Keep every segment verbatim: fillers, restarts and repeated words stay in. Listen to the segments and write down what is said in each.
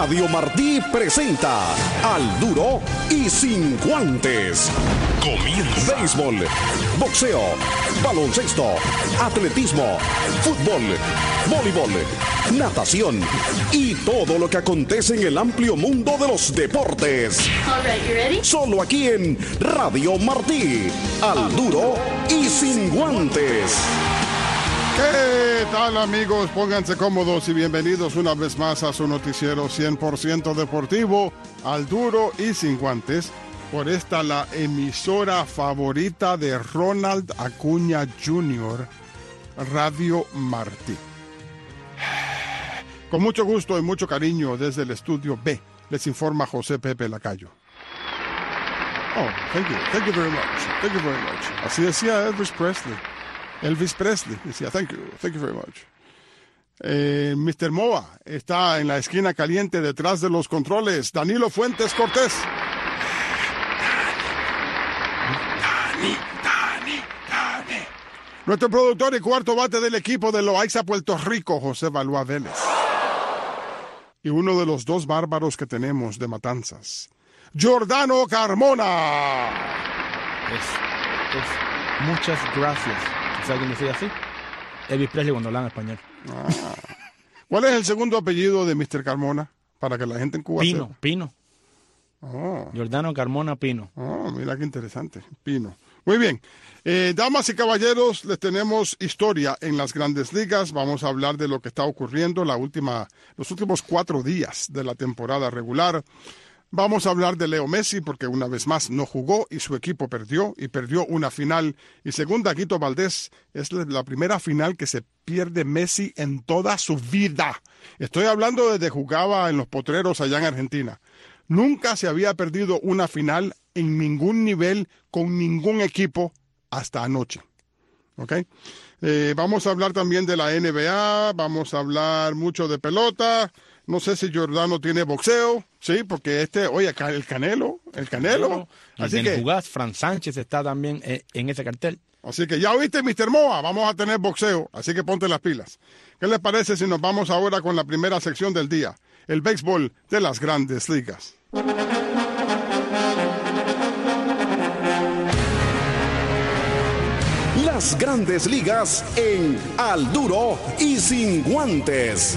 Radio Martí presenta Al Duro y Sin Guantes. Comienza. Béisbol, boxeo, baloncesto, atletismo, fútbol, voleibol, natación y todo lo que acontece en el amplio mundo de los deportes. All right, you ready? Solo aquí en Radio Martí. Al Duro y Sin Guantes. ¿Qué tal, amigos? Pónganse cómodos y bienvenidos una vez más a su noticiero cien por ciento deportivo, Al Duro y Sin Guantes, por esta la emisora favorita de Ronald Acuña junior, Radio Martí. Con mucho gusto y mucho cariño desde el estudio B, les informa José Pepe Lacayo. Oh, thank you, thank you very much, thank you very much. Así decía Elvis Presley. Elvis Presley decía, thank you, thank you very much. Eh, mister Moa está en la esquina caliente detrás de los controles. Danilo Fuentes Cortés. Dani, Dani, Dani. Nuestro productor y cuarto bate del equipo de Loaiza, Puerto Rico, José Balúa Vélez. Y uno de los dos bárbaros que tenemos de Matanzas, Jordano Carmona. Es, es, muchas gracias. ¿Sabes quién decía así? Elvis Presley cuando hablaba en español. Ah. ¿Cuál es el segundo apellido de mister Carmona? Para que la gente en Cuba Pino, sepa. Pino. Oh. Jordano Carmona Pino. Oh, mira qué interesante. Pino. Muy bien. Eh, damas y caballeros, les tenemos historia en las Grandes Ligas. Vamos a hablar de lo que está ocurriendo la última, los últimos cuatro días de la temporada regular. Vamos a hablar de Leo Messi porque una vez más no jugó y su equipo perdió y perdió una final. Y según Daguito Valdés, es la primera final que se pierde Messi en toda su vida. Estoy hablando desde jugaba en los Potreros allá en Argentina. Nunca se había perdido una final en ningún nivel con ningún equipo hasta anoche. ¿Ok? Eh, vamos a hablar también de la N B A, vamos a hablar mucho de pelota. No sé si Jordano tiene boxeo, sí, porque este, oye, acá el Canelo, el Canelo. Y Así en que, jugás, Fran Sánchez está también eh, en ese cartel. así que ya oíste, mister Moa, vamos a tener boxeo, así que ponte las pilas. ¿Qué les parece si nos vamos ahora con la primera sección del día? El béisbol de las Grandes Ligas. Las Grandes Ligas en Al Duro y Sin Guantes.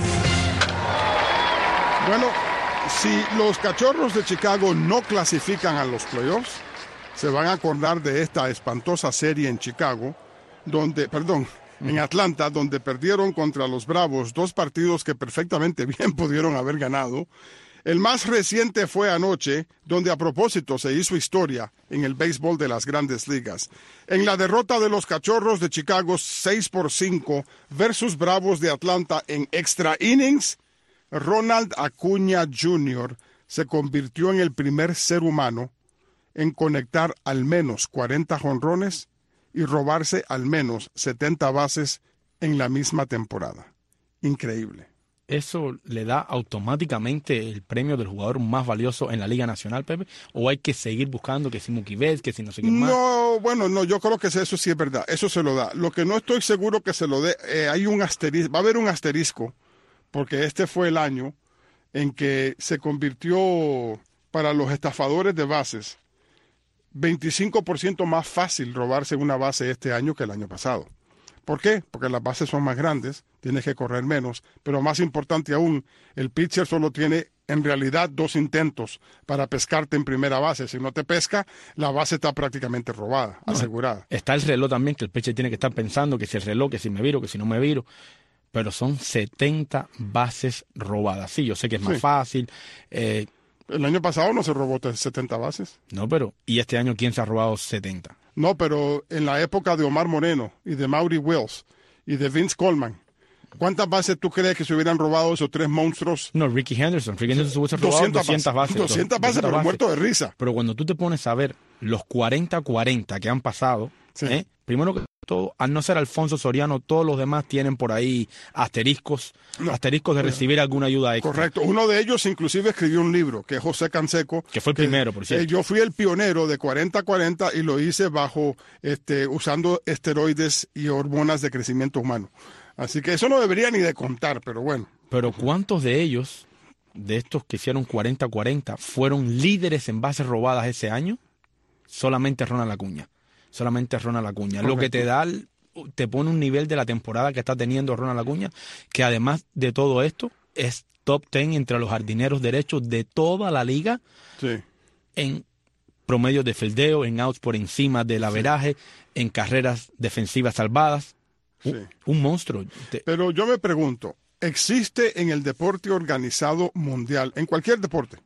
Bueno, si los Cachorros de Chicago no clasifican a los playoffs, se van a acordar de esta espantosa serie en Chicago, donde, perdón, en Atlanta, donde perdieron contra los Bravos dos partidos que perfectamente bien pudieron haber ganado. El más reciente fue anoche, donde a propósito se hizo historia en el béisbol de las Grandes Ligas. En la derrota de los Cachorros de Chicago seis por cinco versus Bravos de Atlanta en extra innings, Ronald Acuña junior se convirtió en el primer ser humano en conectar al menos cuarenta jonrones y robarse al menos setenta bases en la misma temporada. Increíble. ¿Eso le da automáticamente el premio del jugador más valioso en la Liga Nacional, Pepe? ¿O hay que seguir buscando que si Mookie Betts, que si no sé qué más? No, bueno, no, yo creo que eso sí es verdad. Eso se lo da. Lo que no estoy seguro que se lo dé, eh, hay un asterisco, va a haber un asterisco, porque este fue el año en que se convirtió para los estafadores de bases veinticinco por ciento más fácil robarse una base este año que el año pasado. ¿Por qué? Porque las bases son más grandes, tienes que correr menos, pero más importante aún, el pitcher solo tiene en realidad dos intentos para pescarte en primera base. Si no te pesca, la base está prácticamente robada, no, asegurada. Está el reloj también, que el pitcher tiene que estar pensando que si el reloj, que si me viro, que si no me viro. Pero son setenta bases robadas. Sí, yo sé que es más Sí. fácil. Eh, El año pasado no se robó setenta bases. no, pero ¿y este año quién se ha robado setenta? No, pero en la época de Omar Moreno y de Maury Wills y de Vince Coleman, ¿cuántas bases tú crees que se hubieran robado esos tres monstruos? No, Ricky Henderson. Ricky Henderson se hubiese robado doscientas bases. doscientas bases, pero muerto de risa. Pero cuando tú te pones a ver los cuarenta cuarenta que han pasado, Sí. ¿eh? Primero que todo, al no ser Alfonso Soriano, todos los demás tienen por ahí asteriscos, No. asteriscos de recibir alguna ayuda extra. Correcto. Uno de ellos inclusive escribió un libro, que es José Canseco. Que fue el primero, por cierto. Eh, yo fui el pionero de cuarenta cuarenta y lo hice bajo, este, usando esteroides y hormonas de crecimiento humano. Así que eso no debería ni de contar, pero bueno. Pero ¿cuántos de ellos de estos que hicieron cuarenta cuarenta fueron líderes en bases robadas ese año, solamente Ronald Acuña. Solamente Ronald Acuña. Correcto. Lo que te da, te pone un nivel de la temporada que está teniendo Ronald Acuña, que además de todo esto, es top diez entre los jardineros derechos de toda la liga. Sí. En promedio de fildeo, en outs por encima del averaje, sí. en carreras defensivas salvadas. Sí. Un, un monstruo. Pero yo me pregunto, ¿existe en el deporte organizado mundial, en cualquier deporte,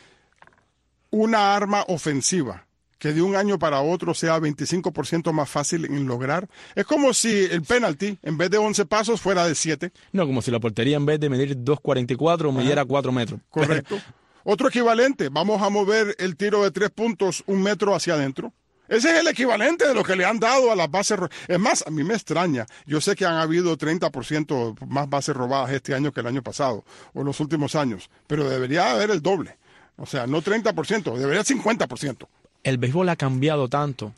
una arma ofensiva que de un año para otro sea veinticinco por ciento más fácil en lograr? Es como si el penalti, en vez de once pasos, fuera de siete. No, como si la portería en vez de medir dos cuarenta y cuatro, midiera cuatro metros. Correcto. Otro equivalente, vamos a mover el tiro de tres puntos un metro hacia adentro. Ese es el equivalente de lo que le han dado a las bases robadas. Es más, a mí me extraña. Yo sé que han habido treinta por ciento más bases robadas este año que el año pasado, o en los últimos años, pero debería haber el doble. O sea, no treinta por ciento, debería cincuenta por ciento. El béisbol ha cambiado tanto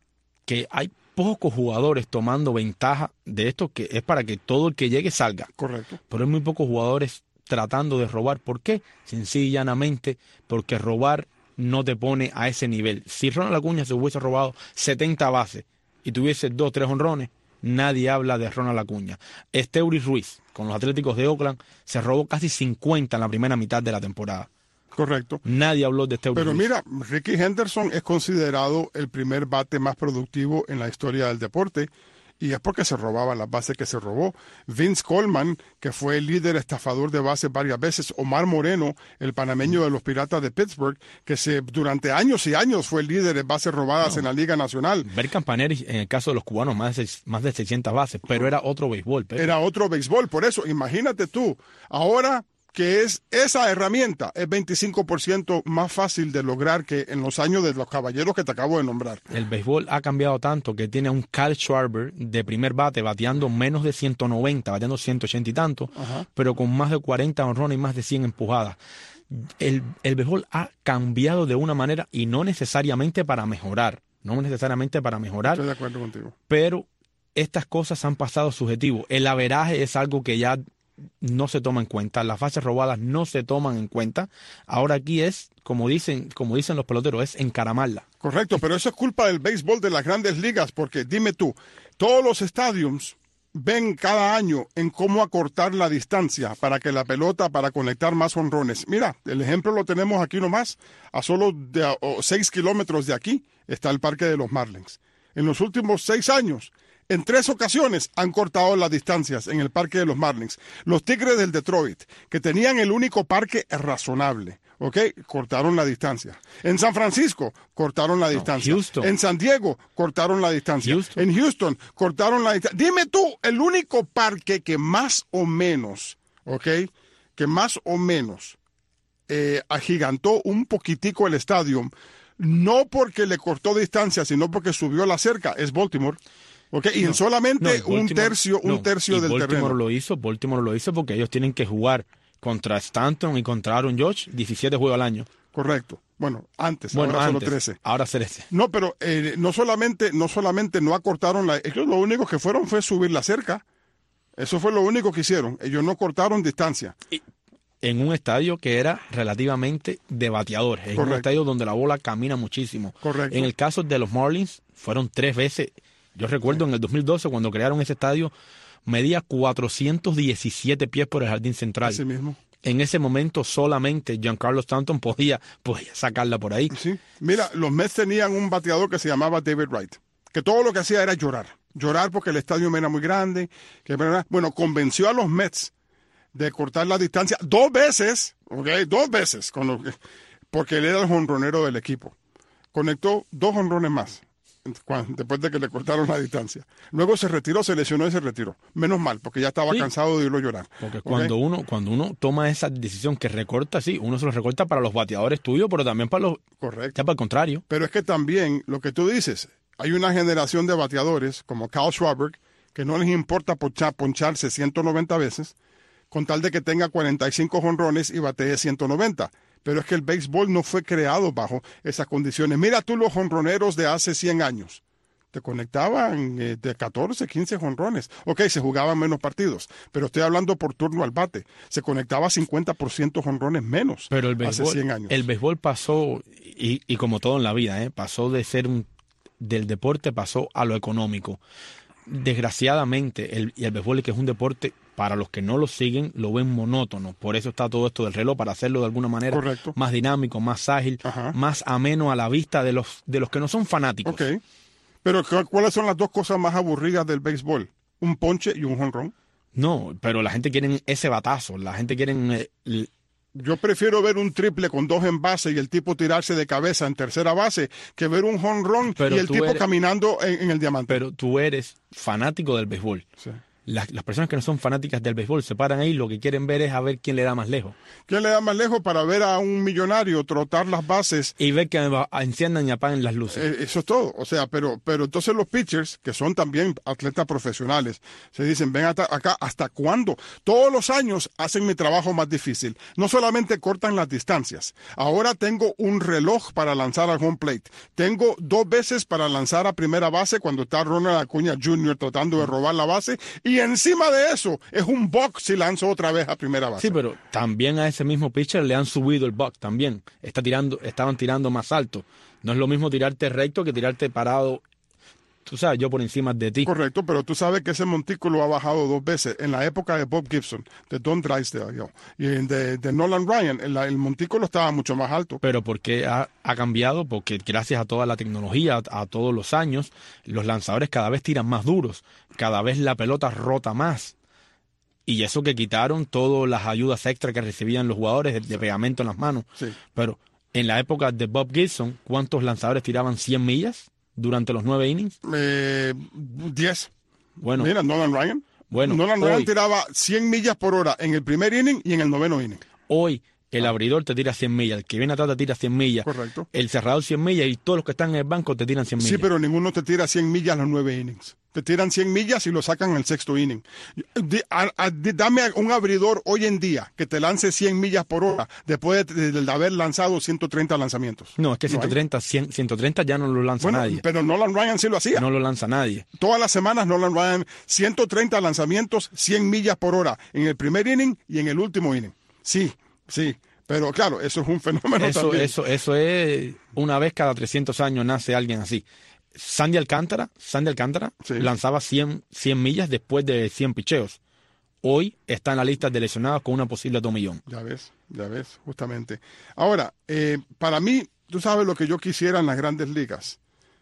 que hay pocos jugadores tomando ventaja de esto, que es para que todo el que llegue salga. Correcto. Pero hay muy pocos jugadores tratando de robar. ¿Por qué? Sencilla y llanamente porque robar no te pone a ese nivel. Si Ronald Acuña se hubiese robado setenta bases y tuviese dos, tres honrones, nadie habla de Ronald Acuña. Esteury Ruiz, con los Atléticos de Oakland, se robó casi cincuenta en la primera mitad de la temporada. Correcto. Nadie habló de Esteury Pero Ruiz. mira, Ricky Henderson es considerado el primer bate más productivo en la historia del deporte, y es porque se robaban las bases que se robó. Vince Coleman, que fue el líder estafador de bases varias veces. Omar Moreno, el panameño de los Piratas de Pittsburgh, que se durante años y años fue el líder de bases robadas no. en la Liga Nacional. Ver Campaneri, en el caso de los cubanos, más de, más de seiscientas bases, pero era otro béisbol. Pero. Era otro béisbol, por eso, imagínate tú, ahora que es esa herramienta es veinticinco por ciento más fácil de lograr que en los años de los caballeros que te acabo de nombrar. El béisbol ha cambiado tanto que tiene a un Kyle Schwarber de primer bate bateando menos de ciento noventa, bateando ciento ochenta y tanto, Ajá. pero con más de cuarenta honrones y más de cien empujadas. El, el béisbol ha cambiado de una manera y no necesariamente para mejorar, no necesariamente para mejorar. Estoy de acuerdo contigo. Pero estas cosas han pasado subjetivo. El averaje es algo que ya no se toma en cuenta, las bases robadas no se toman en cuenta. Ahora aquí es, como dicen, como dicen los peloteros, es encaramarla. Correcto, pero eso es culpa del béisbol de las grandes ligas, porque dime tú, todos los estadios ven cada año en cómo acortar la distancia para que la pelota, para conectar más honrones. Mira, el ejemplo lo tenemos aquí nomás, a solo de, a, o seis kilómetros de aquí está el Parque de los Marlins. En los últimos seis años, en tres ocasiones han cortado las distancias en el Parque de los Marlins. Los Tigres del Detroit, que tenían el único parque razonable, ¿ok? Cortaron la distancia. En San Francisco, cortaron la distancia. No, Houston. En San Diego, cortaron la distancia. Houston. En Houston, cortaron la distancia. Dime tú, el único parque que más o menos, ¿ok? Que más o menos eh, agigantó un poquitico el estadio, no porque le cortó distancia, sino porque subió la cerca, es Baltimore. Okay, y no, en solamente no, un tercio, un no, tercio y del Baltimore terreno. Lo hizo, Baltimore lo hizo porque ellos tienen que jugar contra Stanton y contra Aaron Judge diecisiete juegos al año. Correcto. Bueno, antes, bueno, ahora antes, solo trece. Ahora trece. No, pero eh, no solamente, no solamente no acortaron la, ellos lo único que fueron fue subir la cerca. Eso fue lo único que hicieron. Ellos no cortaron distancia. Y en un estadio que era relativamente de bateadores, en Correcto. un estadio donde la bola camina muchísimo. Correcto. En el caso de los Marlins, fueron tres veces. Yo recuerdo sí. en el dos mil doce, cuando crearon ese estadio, medía cuatrocientos diecisiete pies por el jardín central. Así mismo. En ese momento solamente Giancarlo Stanton podía, podía sacarla por ahí. Sí. Mira, los Mets tenían un bateador que se llamaba David Wright, que todo lo que hacía era llorar. Llorar porque el estadio era muy grande. Que, bueno, convenció a los Mets de cortar la distancia dos veces, ¿ok? Dos veces, con lo que, porque él era el jonronero del equipo. Conectó dos jonrones más después de que le cortaron la distancia. Luego se retiró, se lesionó y se retiró. Menos mal, porque ya estaba sí. cansado de irlo a llorar. Porque ¿okay? cuando uno cuando uno toma esa decisión que recorta, sí, uno se lo recorta para los bateadores tuyos, pero también para los... Correcto. Ya para el contrario. Pero es que también, lo que tú dices, hay una generación de bateadores, como Kyle Schwarber, que no les importa ponchar, poncharse ciento noventa veces, con tal de que tenga cuarenta y cinco jonrones y batee ciento noventa. Pero es que el béisbol no fue creado bajo esas condiciones. Mira tú los jonroneros de hace cien años. te conectaban eh, de catorce, quince jonrones. Ok, se jugaban menos partidos, pero estoy hablando por turno al bate. Se conectaba cincuenta por ciento jonrones menos pero el béisbol, hace cien años. El béisbol pasó, y, y como todo en la vida, ¿eh? pasó de ser un, del deporte, pasó a lo económico. Desgraciadamente, el, y el béisbol, que es un deporte, para los que no lo siguen, lo ven monótono. Por eso está todo esto del reloj, para hacerlo de alguna manera Correcto. más dinámico, más ágil, Ajá. más ameno a la vista de los, de los que no son fanáticos. Ok, pero ¿cuáles son las dos cosas más aburridas del béisbol? Un ponche y un jonrón. No, pero la gente quiere ese batazo, la gente quiere... Eh, el, Yo prefiero ver un triple con dos en base y el tipo tirarse de cabeza en tercera base que ver un jonrón y el tipo eres, caminando en, en el diamante. Pero tú eres fanático del béisbol. Sí. Las, las personas que no son fanáticas del béisbol se paran ahí, lo que quieren ver es a ver quién le da más lejos. ¿Quién le da más lejos para ver a un millonario trotar las bases? Y ver que enciendan y apaguen las luces. Eh, eso es todo. O sea, pero, pero entonces los pitchers, que son también atletas profesionales, se dicen, ven hasta acá, ¿hasta cuándo? Todos los años hacen mi trabajo más difícil. No solamente cortan las distancias. Ahora tengo un reloj para lanzar al home plate. Tengo dos veces para lanzar a primera base cuando está Ronald Acuña junior tratando de robar la base. Y Y encima de eso, es un buck si lanzo otra vez a primera base. Sí, pero también a ese mismo pitcher le han subido el buck también. Está tirando, estaban tirando más alto. No es lo mismo tirarte recto que tirarte parado, tú sabes, yo por encima de ti. Correcto, pero tú sabes que ese montículo ha bajado dos veces. En la época de Bob Gibson, de Don Drysdale yo, y de, de Nolan Ryan, el, el montículo estaba mucho más alto. Pero ¿por qué ha, ha cambiado? Porque gracias a toda la tecnología, a, a todos los años, los lanzadores cada vez tiran más duros. Cada vez la pelota rota más. Y eso que quitaron todas las ayudas extra que recibían los jugadores de, de pegamento en las manos. Sí. Pero en la época de Bob Gibson, ¿cuántos lanzadores tiraban cien millas durante los nueve innings? Eh, diez. Bueno, Mira, Nolan Ryan. Bueno, Nolan Ryan hoy, tiraba cien millas por hora en el primer inning y en el noveno inning. Hoy el abridor te tira cien millas, el que viene atrás te tira cien millas. Correcto. El cerrador cien millas y todos los que están en el banco te tiran cien millas. Sí, pero ninguno te tira cien millas los nueve innings. Te tiran cien millas y lo sacan en el sexto inning. A, a, dame un abridor hoy en día que te lance cien millas por hora después de, de, de haber lanzado ciento treinta lanzamientos. No, es que ciento treinta, cien, ciento treinta ya no lo lanza bueno, nadie. Pero Nolan Ryan sí lo hacía. No lo lanza nadie. Todas las semanas Nolan Ryan, ciento treinta lanzamientos, cien millas por hora en el primer inning y en el último inning. Sí, sí. Pero claro, eso es un fenómeno eso, también. Eso, eso es, una vez cada trescientos años nace alguien así. Sandy Alcántara, Sandy Alcántara sí. lanzaba cien, cien millas después de cien picheos. Hoy está en la lista de lesionados con una posible tomillón. Ya ves, ya ves, justamente. Ahora, eh, para mí, tú sabes lo que yo quisiera en las grandes ligas.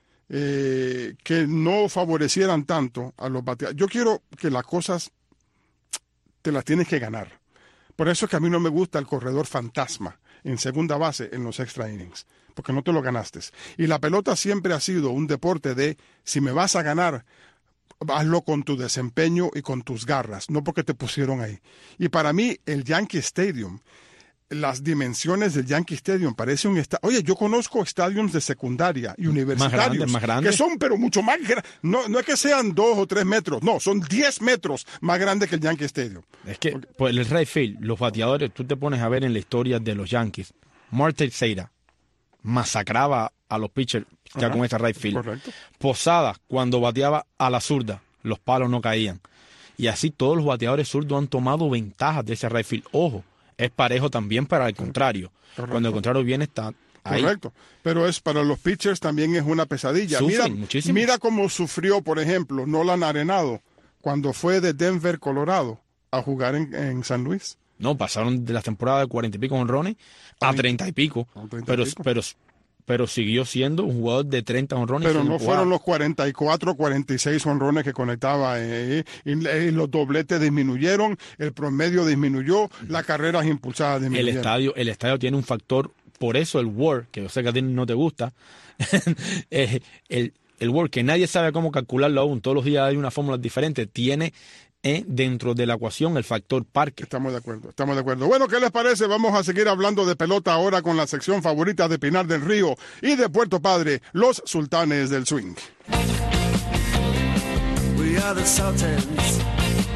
Eh, que no favorecieran tanto a los bateadores. Yo quiero que las cosas te las tienes que ganar. Por eso es que a mí no me gusta el corredor fantasma en segunda base en los extra innings, porque no te lo ganaste. Y la pelota siempre ha sido un deporte de, si me vas a ganar, hazlo con tu desempeño y con tus garras, no porque te pusieron ahí. Y para mí, el Yankee Stadium, las dimensiones del Yankee Stadium, parece un estadio. Oye, yo conozco estadios de secundaria y universitarios más grande, más grande. que son, pero mucho más grandes. No, no es que sean dos o tres metros, no, son diez metros más grandes que el Yankee Stadium. Es que, pues el right field, los bateadores, tú te pones a ver en la historia de los Yankees, Mark Teixeira masacraba a los pitchers ya con ese right field. Correcto. Posada, cuando bateaba a la zurda, los palos no caían. Y así todos los bateadores zurdos han tomado ventajas de ese right field. Ojo, es parejo también para el contrario. Correcto. Cuando el contrario viene, está ahí. Correcto. Pero es para los pitchers también es una pesadilla. Sufren mira, muchísimo. Mira cómo sufrió, por ejemplo, Nolan Arenado cuando fue de Denver, Colorado, a jugar en, en San Luis. No, pasaron de la temporada de cuarenta y pico honrones a treinta y pico. Pero, pero, pero siguió siendo un jugador de treinta honrones. Pero no fueron los cuarenta y cuatro, cuarenta y seis honrones que conectaba. Eh, y, y los dobletes disminuyeron, el promedio disminuyó, las carreras impulsadas disminuyeron. El estadio, el estadio tiene un factor, por eso el W A R, que yo sé que a ti no te gusta, el, el W A R, que nadie sabe cómo calcularlo aún, todos los días hay una fórmula diferente, tiene eh, dentro de la ecuación el factor parque. Estamos de acuerdo, estamos de acuerdo. Bueno, ¿qué les parece? Vamos a seguir hablando de pelota ahora con la sección favorita de Pinar del Río y de Puerto Padre, los Sultanes del Swing. We are the Sultans.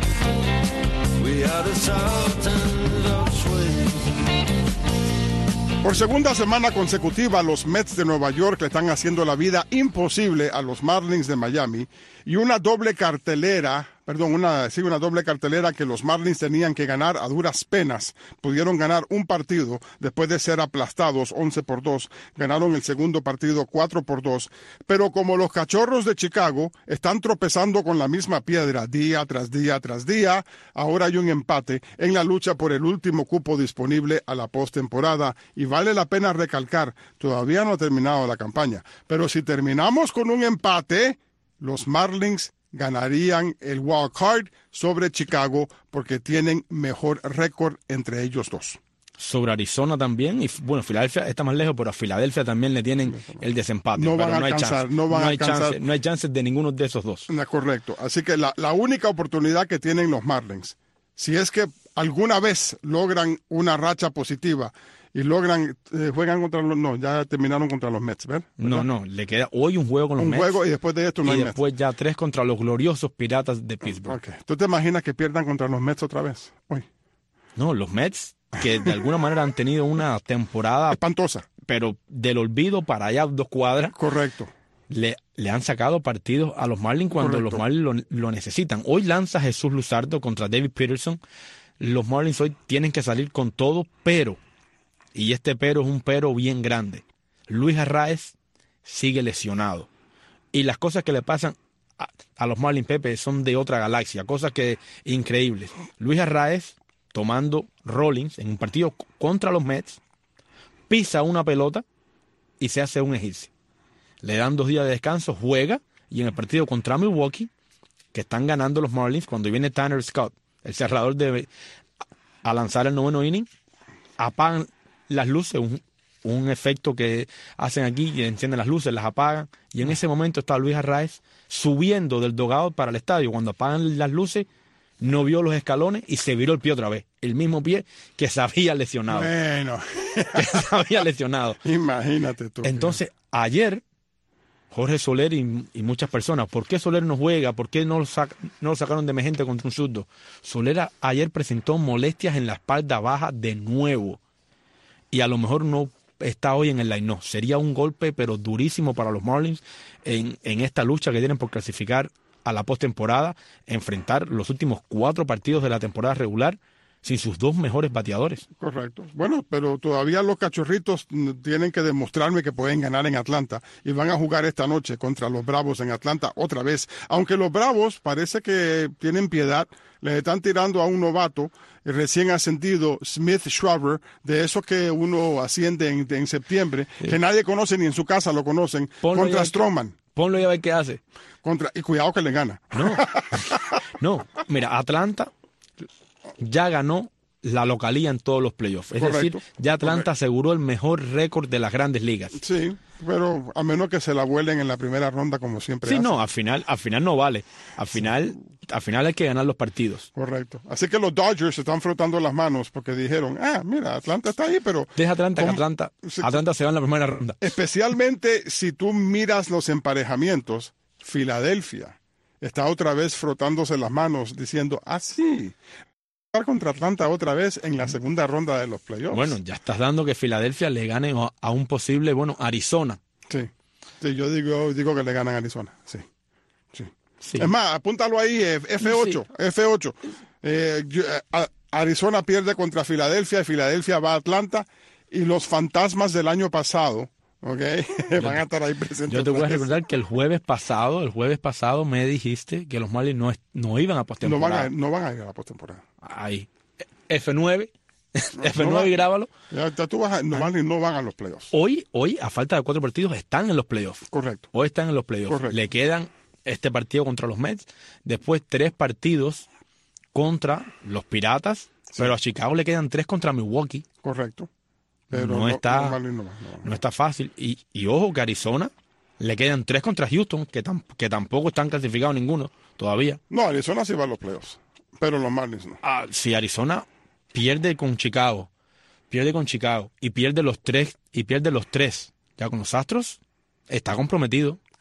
We are the Sultans of Swing. Por segunda semana consecutiva, los Mets de Nueva York le están haciendo la vida imposible a los Marlins de Miami y una doble cartelera, perdón, una, sí, una doble cartelera que los Marlins tenían que ganar a duras penas. Pudieron ganar un partido después de ser aplastados once por dos. Ganaron el segundo partido cuatro por dos. Pero como los Cachorros de Chicago están tropezando con la misma piedra día tras día tras día, ahora hay un empate en la lucha por el último cupo disponible a la postemporada. Y vale la pena recalcar, todavía no ha terminado la campaña, pero si terminamos con un empate, los Marlins ganarían el wild card sobre Chicago porque tienen mejor récord entre ellos dos. Sobre Arizona también, y bueno, Filadelfia está más lejos, pero a Filadelfia también le tienen el desempate. No van pero a no hay alcanzar, chance, no van no a hay alcanzar. chance, no hay chances de ninguno de esos dos. No, correcto, así que la, la única oportunidad que tienen los Marlins, si es que alguna vez logran una racha positiva y logran, eh, juegan contra los, no, ya terminaron contra los Mets, ¿verdad? No, no, le queda hoy un juego con los Un Mets. juego y después de esto no y hay después Mets. ya tres contra los gloriosos Piratas de Pittsburgh. Okay. ¿Tú te imaginas que pierdan contra los Mets otra vez? Uy. No, los Mets, que de alguna manera han tenido una temporada, Espantosa. pero del olvido para allá dos cuadras, Correcto. le, le han sacado partidos a los Marlins cuando Correcto. los Marlins lo, lo necesitan. Hoy lanza Jesús Luzardo contra David Peterson. Los Marlins hoy tienen que salir con todo, pero, y este pero es un pero bien grande, Luis Arraez sigue lesionado. Y las cosas que le pasan a, a los Marlins, Pepe, son de otra galaxia, cosas que increíbles. Luis Arraez, tomando Rollins en un partido contra los Mets, pisa una pelota y se hace un egipcio. Le dan dos días de descanso, juega, y en el partido contra Milwaukee, que están ganando los Marlins, cuando viene Tanner Scott, el cerrador, de a lanzar el noveno inning, apagan las luces, un, un efecto que hacen aquí, y encienden las luces, las apagan, y en ese momento está Luis Arraez subiendo del dugout para el estadio. Cuando apagan las luces, no vio los escalones y se viró el pie otra vez, el mismo pie que se había lesionado. Bueno, que se había lesionado. imagínate tú. Entonces, ayer, Jorge Soler y, y muchas personas, ¿por qué Soler no juega? ¿Por qué no lo, sac, no lo sacaron de emergente contra un zurdo? Soler a, ayer presentó molestias en la espalda baja de nuevo. Y a lo mejor no está hoy en el line-up. Sería un golpe, pero durísimo para los Marlins en, en esta lucha que tienen por clasificar a la postemporada, enfrentar los últimos cuatro partidos de la temporada regular sin sus dos mejores bateadores. Correcto. Bueno, pero todavía los Cachorritos tienen que demostrarme que pueden ganar en Atlanta y van a jugar esta noche contra los Bravos en Atlanta otra vez. Aunque los Bravos parece que tienen piedad, les están tirando a un novato recién ascendido, Smith Schwaber, de esos que uno asciende en, en septiembre, sí, que nadie conoce ni en su casa lo conocen, ponlo contra Stroman. Ponlo y a ver qué hace. Contra, y cuidado que le gana. No, no, mira, Atlanta ya ganó la localía en todos los playoffs. Es correcto, decir, ya Atlanta correcto. aseguró el mejor récord de las grandes ligas. Sí, pero a menos que se la vuelen en la primera ronda como siempre Sí, hacen. no, al final, al final no vale. Al final, sí. al final hay que ganar los partidos. Correcto. Así que los Dodgers se están frotando las manos porque dijeron, ah, mira, Atlanta está ahí, pero... Deja Atlanta, que Atlanta, Atlanta se va en la primera ronda. Especialmente si tú miras los emparejamientos, Filadelfia está otra vez frotándose las manos diciendo, ah, sí, contra Atlanta otra vez en la segunda ronda de los playoffs. Bueno, ya estás dando que Filadelfia le gane a un posible, bueno, Arizona. Sí, sí, yo digo, digo que le ganan a Arizona, sí. sí. sí. Es más, apúntalo ahí, F ocho, sí. F ocho. Eh, Arizona pierde contra Filadelfia y Filadelfia va a Atlanta y los fantasmas del año pasado, ¿ok? Van a estar ahí presentes. Yo te voy a recordar que el jueves pasado, el jueves pasado me dijiste que los Marlins no, no iban a postemporada. No van a, no van a ir a la postemporada. Ahí. F nueve. F nueve no y grábalo. Ya, ya tú vas a, no, van, no van a los playoffs. Hoy, hoy, a falta de cuatro partidos, están en los playoffs. Correcto. Hoy están en los playoffs. Correcto. Le quedan este partido contra los Mets, después tres partidos contra los Piratas, sí. pero a Chicago le quedan tres contra Milwaukee. Correcto. Pero no, no, está, no, no, no, no. no está fácil. Y, y ojo que Arizona le quedan tres contra Houston, que, tam, que tampoco están clasificados ninguno todavía. No, Arizona sí va a los playoffs, pero los Marlins no. Ah, si Arizona pierde con Chicago, pierde con Chicago y pierde los tres, y pierde los tres ya con los Astros, está comprometido.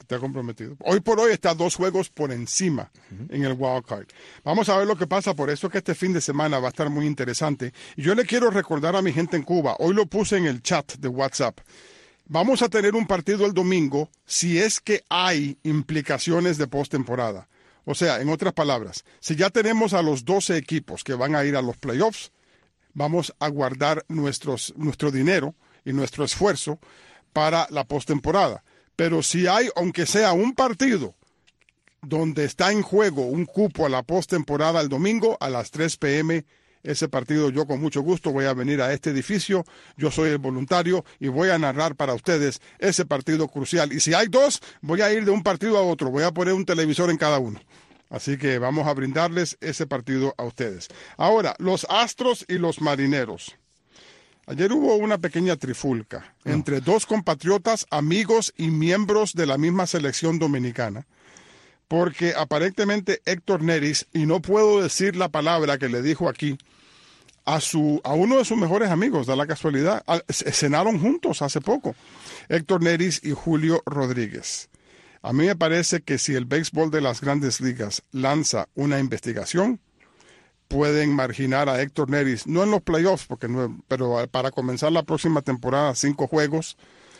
Está comprometido. Hoy por hoy está dos juegos por encima uh-huh. en el wild card. Vamos a ver lo que pasa, por eso que este fin de semana va a estar muy interesante. Y yo le quiero recordar a mi gente en Cuba, hoy lo puse en el chat de WhatsApp. Vamos a tener un partido el domingo si es que hay implicaciones de postemporada. O sea, en otras palabras, si ya tenemos a los doce equipos que van a ir a los playoffs, vamos a guardar nuestros, nuestro dinero y nuestro esfuerzo para la postemporada. Pero si hay, aunque sea un partido donde está en juego un cupo a la postemporada el domingo a las tres p m, ese partido yo con mucho gusto voy a venir a este edificio, yo soy el voluntario y voy a narrar para ustedes ese partido crucial. Y si hay dos, voy a ir de un partido a otro, voy a poner un televisor en cada uno. Así que vamos a brindarles ese partido a ustedes. Ahora, los Astros y los Marineros. Ayer hubo una pequeña trifulca no. entre dos compatriotas, amigos y miembros de la misma selección dominicana. Porque aparentemente Héctor Neris, y no puedo decir la palabra que le dijo aquí, a, su, a uno de sus mejores amigos, da la casualidad, a, cenaron juntos hace poco, Héctor Neris y Julio Rodríguez. A mí me parece que si el béisbol de las Grandes Ligas lanza una investigación, pueden marginar a Héctor Neris, no en los playoffs, porque no, pero para comenzar la próxima temporada, cinco juegos,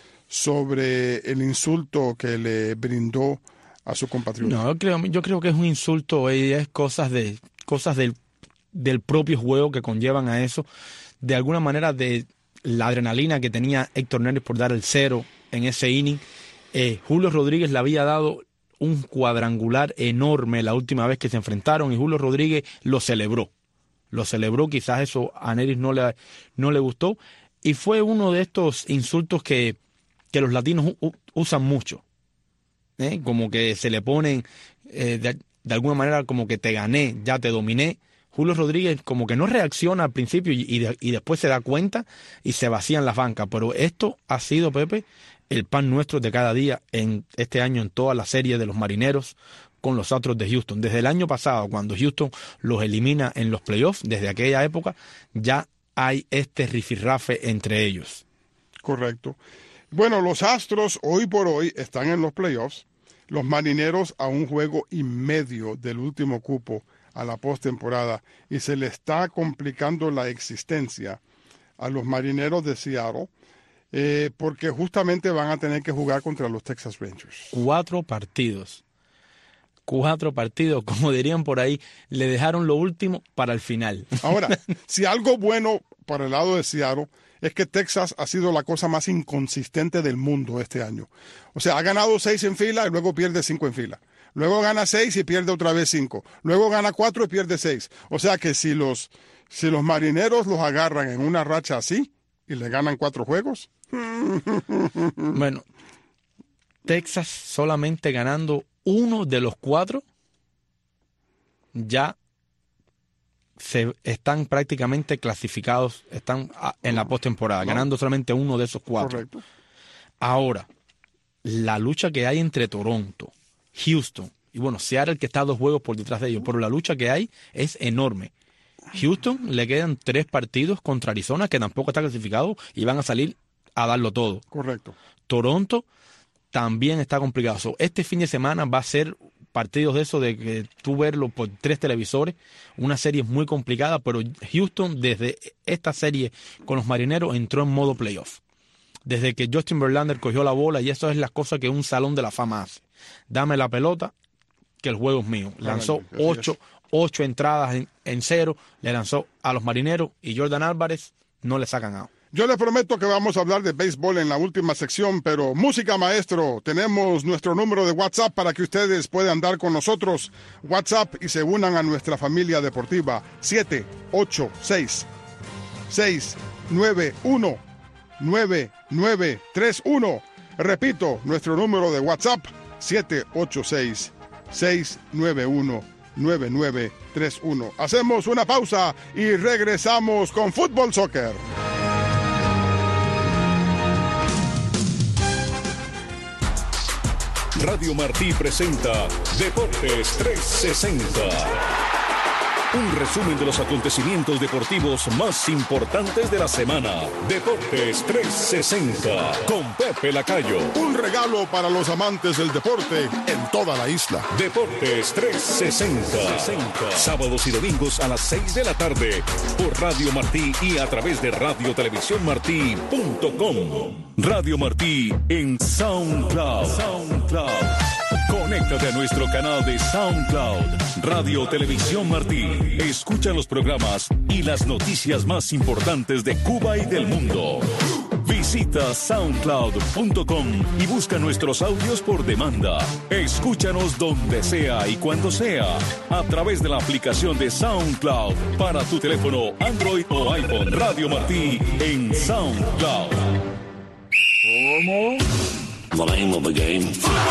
sobre el insulto que le brindó a su compatriota. No, yo creo, yo creo que es un insulto y es cosas de cosas del, del propio juego que conllevan a eso. De alguna manera, de la adrenalina que tenía Héctor Neris por dar el cero en ese inning. Eh, Julio Rodríguez le había dado un cuadrangular enorme la última vez que se enfrentaron y Julio Rodríguez lo celebró. Lo celebró, quizás eso a Neris no le, no le gustó. Y fue uno de estos insultos que, que los latinos u, usan mucho. ¿Eh? Como que se le ponen eh, de, de alguna manera como que te gané, ya te dominé. Julio Rodríguez como que no reacciona al principio y, y, de, y después se da cuenta y se vacían las bancas. Pero esto ha sido, Pepe, el pan nuestro de cada día en este año en toda la serie de los Marineros con los Astros de Houston. Desde el año pasado, cuando Houston los elimina en los playoffs, desde aquella época ya hay este rifirrafe entre ellos. Correcto. Bueno, los Astros hoy por hoy están en los playoffs, los Marineros a un juego y medio del último cupo a la postemporada y se le está complicando la existencia a los Marineros de Seattle eh, porque justamente van a tener que jugar contra los Texas Rangers. Cuatro partidos, cuatro partidos, como dirían por ahí, le dejaron lo último para el final. Ahora, si algo bueno para el lado de Seattle es que Texas ha sido la cosa más inconsistente del mundo este año. O sea, ha ganado seis en fila y luego pierde cinco en fila. Luego gana seis y pierde otra vez cinco. Luego gana cuatro y pierde seis. O sea que si los, si los Marineros los agarran en una racha así y le ganan cuatro juegos. Bueno, Texas solamente ganando uno de los cuatro ya se están prácticamente clasificados, están en la postemporada, no. ganando solamente uno de esos cuatro. Correcto. Ahora, la lucha que hay entre Toronto, Houston, y bueno, Seattle que está a dos juegos por detrás de ellos, pero la lucha que hay es enorme. Houston le quedan tres partidos contra Arizona, que tampoco está clasificado, y van a salir a darlo todo. Correcto. Toronto también está complicado. So, este fin de semana va a ser partidos de eso, de que tú verlo por tres televisores, una serie muy complicada, pero Houston desde esta serie con los Marineros entró en modo playoff. Desde que Justin Verlander cogió la bola, y eso es la cosa que un salón de la fama hace. Dame la pelota, que el juego es mío. Lanzó ocho, ocho entradas en, en cero, le lanzó a los Marineros y Jordan Álvarez no le sacan out. Yo les prometo que vamos a hablar de béisbol en la última sección, pero música, maestro. Tenemos nuestro número de WhatsApp para que ustedes puedan dar con nosotros WhatsApp y se unan a nuestra familia deportiva. siete ocho seis, seis nueve uno, nueve nueve tres uno. Repito, nuestro número de WhatsApp, siete ocho seis, seis nueve uno, nueve nueve tres uno. Hacemos una pausa y regresamos con Fútbol Soccer. Radio Martí presenta Deportes trescientos sesenta. Un resumen de los acontecimientos deportivos más importantes de la semana. Deportes trescientos sesenta con Pepe Lacayo. Un regalo para los amantes del deporte en toda la isla. Deportes trescientos sesenta. Sábados y domingos a las seis de la tarde por Radio Martí y a través de radio televisión martí punto com. Radio Martí en SoundCloud. SoundCloud. Conéctate a nuestro canal de SoundCloud, Radio Televisión Martí. Escucha los programas y las noticias más importantes de Cuba y del mundo. Visita soundcloud punto com y busca nuestros audios por demanda. Escúchanos donde sea y cuando sea, a través de la aplicación de SoundCloud para tu teléfono Android o iPhone. Radio Martí en SoundCloud. ¿Cómo? The name of the game.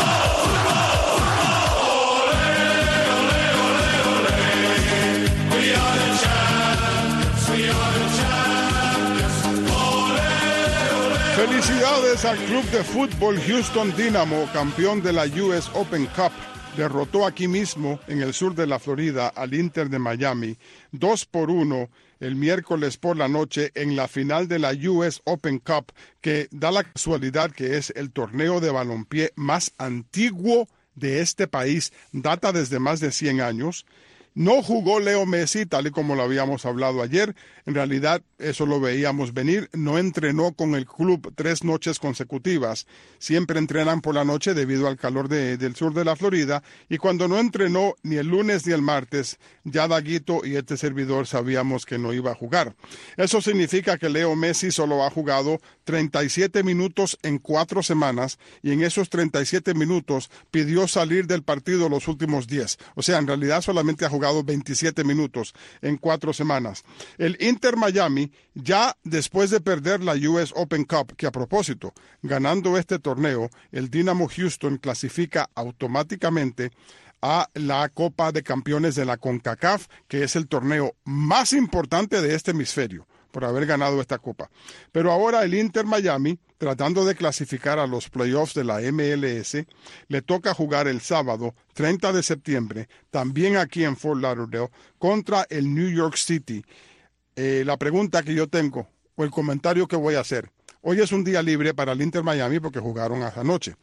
Felicidades al club de fútbol Houston Dynamo, campeón de la U S Open Cup. Derrotó aquí mismo, en el sur de la Florida, al Inter de Miami, dos por uno el miércoles por la noche en la final de la U S Open Cup, que da la casualidad que es el torneo de balompié más antiguo de este país, data desde más de cien años. No jugó Leo Messi, tal y como lo habíamos hablado ayer. En realidad, eso lo veíamos venir. No entrenó con el club tres noches consecutivas. Siempre entrenan por la noche debido al calor de, del sur de la Florida. Y cuando no entrenó ni el lunes ni el martes, ya Daguito y este servidor sabíamos que no iba a jugar. Eso significa que Leo Messi solo ha jugado treinta y siete minutos en cuatro semanas. Y en esos treinta y siete minutos pidió salir del partido los últimos diez. O sea, en realidad solamente ha jugado veintisiete minutos en cuatro semanas. El Inter Miami, ya después de perder la U S Open Cup, que a propósito, ganando este torneo, el Dynamo Houston clasifica automáticamente a la Copa de Campeones de la CONCACAF, que es el torneo más importante de este hemisferio, por haber ganado esta copa. Pero ahora el Inter Miami, tratando de clasificar a los playoffs de la M L S, le toca jugar el sábado treinta de septiembre, también aquí en Fort Lauderdale, contra el New York City. Eh, la pregunta que yo tengo, o el comentario que voy a hacer, hoy es un día libre para el Inter Miami porque jugaron hasta anoche.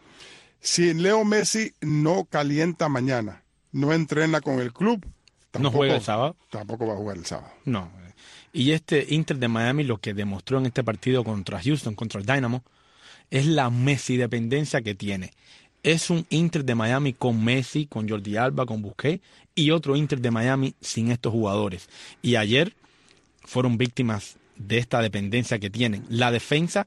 Si Leo Messi no calienta mañana, no entrena con el club, tampoco, no juega el sábado. Tampoco va a jugar el sábado. No. Y este Inter de Miami lo que demostró en este partido contra Houston, contra el Dynamo, es la Messi dependencia que tiene. Es un Inter de Miami con Messi, con Jordi Alba, con Busquets, y otro Inter de Miami sin estos jugadores. Y ayer fueron víctimas de esta dependencia que tienen. La defensa,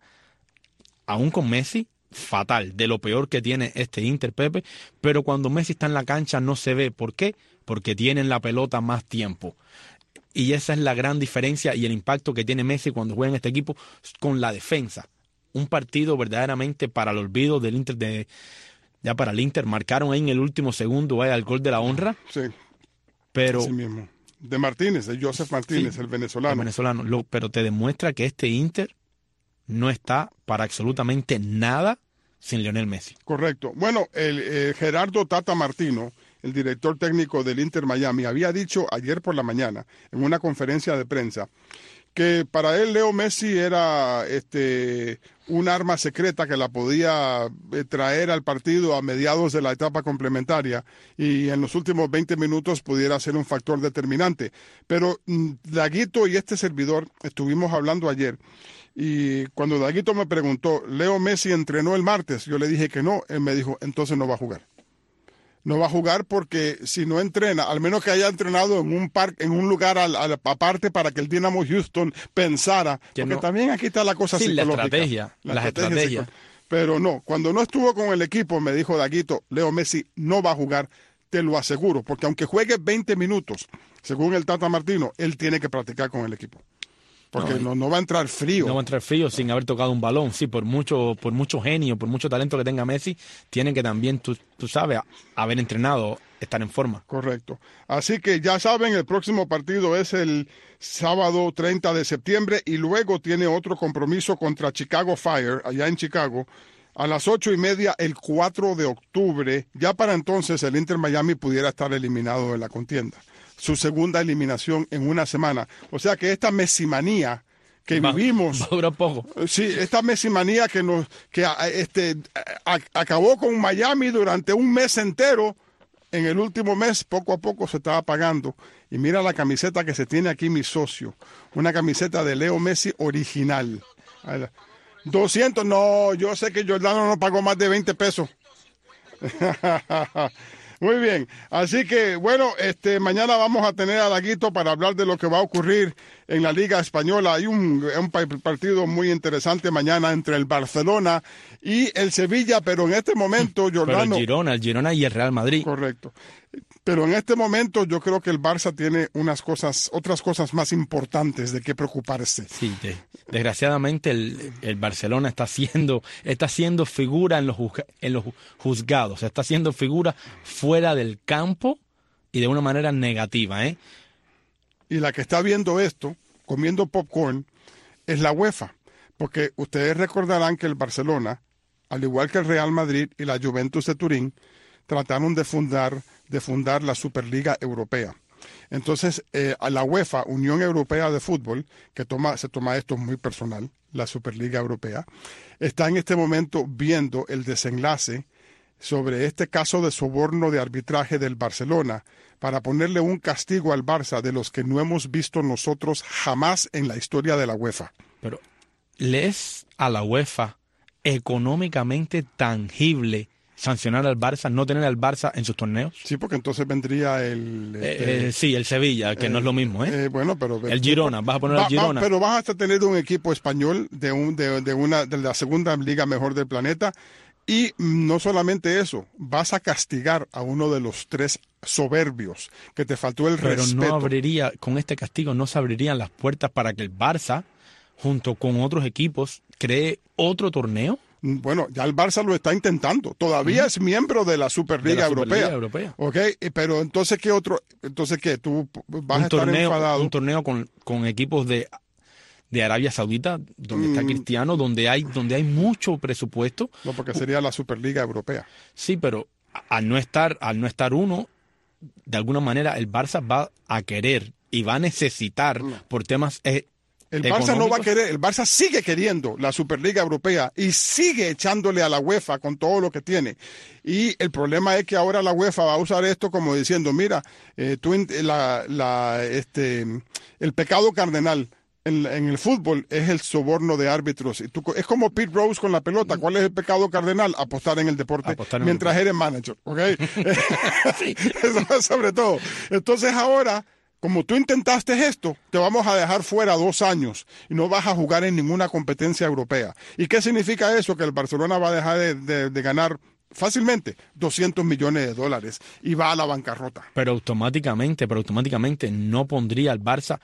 aún con Messi, fatal, de lo peor que tiene este Inter, Pepe, pero cuando Messi está en la cancha no se ve. ¿Por qué? Porque tienen la pelota más tiempo. Y esa es la gran diferencia y el impacto que tiene Messi cuando juega en este equipo con la defensa. Un partido verdaderamente para el olvido del Inter, de ya para el Inter. Marcaron ahí en el último segundo vaya, el gol de la honra. Sí, pero así mismo. De Martínez, de Joseph Martínez, sí, el venezolano. El venezolano, lo, pero te demuestra que este Inter no está para absolutamente nada sin Lionel Messi. Correcto. Bueno, el, el Gerardo Tata Martino, el director técnico del Inter Miami, había dicho ayer por la mañana en una conferencia de prensa que para él Leo Messi era este un arma secreta que la podía eh, traer al partido a mediados de la etapa complementaria y en los últimos veinte minutos pudiera ser un factor determinante. Pero mm, Daguito y este servidor estuvimos hablando ayer y cuando Daguito me preguntó, ¿Leo Messi entrenó el martes? Yo le dije que no. Él me dijo, entonces no va a jugar. No va a jugar porque si no entrena, al menos que haya entrenado en un parque, en un lugar al, al, aparte para que el Dynamo Houston pensara, que porque no, también aquí está la cosa sí, psicológica. la estrategia, la las estrategia estrategias. Pero no, cuando no estuvo con el equipo, me dijo Daguito, Leo Messi no va a jugar, te lo aseguro, porque aunque juegue veinte minutos, según el Tata Martino, él tiene que practicar con el equipo. Porque no, no, no va a entrar frío. No va a entrar frío sin haber tocado un balón. Sí, por mucho, por mucho genio, por mucho talento que tenga Messi, tiene que también, tú, tú sabes, haber entrenado, estar en forma. Correcto. Así que ya saben, el próximo partido es el sábado treinta de septiembre y luego tiene otro compromiso contra Chicago Fire, allá en Chicago, a las ocho y media el cuatro de octubre. Ya para entonces el Inter Miami pudiera estar eliminado de la contienda. su segunda eliminación en una semana. O sea que esta mesimanía que va, vivimos, va a durar poco. Sí, esta mesimanía que nos que este a, acabó con Miami durante un mes entero, en el último mes poco a poco se estaba apagando. Y mira la camiseta que se tiene aquí mi socio, una camiseta de Leo Messi original. doscientos, no, yo sé que Giordano no pagó más de veinte pesos. Muy bien, así que bueno, este mañana vamos a tener a Daguito para hablar de lo que va a ocurrir en la Liga Española. Hay un, un partido muy interesante mañana entre el Barcelona y el Sevilla, pero en este momento, Giordano... Pero el Girona, el Girona y el Real Madrid. Correcto. Pero en este momento yo creo que el Barça tiene unas cosas, otras cosas más importantes de qué preocuparse. Sí, de, desgraciadamente el, el Barcelona está haciendo, está haciendo figura en los, juzga, en los juzgados, está haciendo figura fuera del campo y de una manera negativa, ¿eh? Y la que está viendo esto, comiendo popcorn, es la UEFA, porque ustedes recordarán que el Barcelona, al igual que el Real Madrid y la Juventus de Turín, trataron de fundar, de fundar la Superliga Europea. Entonces, eh, a la UEFA, Unión Europea de Fútbol, que toma, se toma esto muy personal, la Superliga Europea, está en este momento viendo el desenlace sobre este caso de soborno de arbitraje del Barcelona para ponerle un castigo al Barça de los que no hemos visto nosotros jamás en la historia de la UEFA. Pero, ¿le es a la UEFA económicamente tangible sancionar al Barça, no tener al Barça en sus torneos? Sí, porque entonces vendría el... Este, eh, eh, sí, el Sevilla, que eh, no es lo mismo, ¿eh? eh bueno, pero... El Girona, vas a poner va, al Girona. Va, pero vas a tener un equipo español de, un, de, de, una, de la segunda liga mejor del planeta, y no solamente eso, vas a castigar a uno de los tres soberbios, que te faltó el pero respeto. Pero no abriría, con este castigo no se abrirían las puertas para que el Barça, junto con otros equipos, cree otro torneo. Bueno, ya el Barça lo está intentando. Todavía uh-huh. es miembro de la Superliga, de la Superliga Europea. Europea. Ok, pero entonces, ¿qué otro? Entonces, ¿qué? ¿Tú vas un a estar torneo, enfadado? Un torneo con, con equipos de, de Arabia Saudita, donde mm. está Cristiano, donde hay, donde hay mucho presupuesto. No, porque sería la Superliga Europea. Sí, pero al no estar, al no estar uno, de alguna manera el Barça va a querer y va a necesitar no. por temas... Eh, El Barça no va a querer, el Barça sigue queriendo la Superliga Europea y sigue echándole a la UEFA con todo lo que tiene. Y el problema es que ahora la UEFA va a usar esto como diciendo, mira, eh, tú, la, la, este, el pecado cardenal en, en el fútbol es el soborno de árbitros. Y tú, es como Pete Rose con la pelota. ¿Cuál es el pecado cardenal? Apostar en el deporte en mientras el... eres manager. ¿Okay? Sí. Eso sobre todo. Entonces ahora... Como tú intentaste esto, te vamos a dejar fuera dos años y no vas a jugar en ninguna competencia europea. ¿Y qué significa eso? Que el Barcelona va a dejar de, de, de ganar fácilmente doscientos millones de dólares y va a la bancarrota. Pero automáticamente, pero automáticamente no pondría al Barça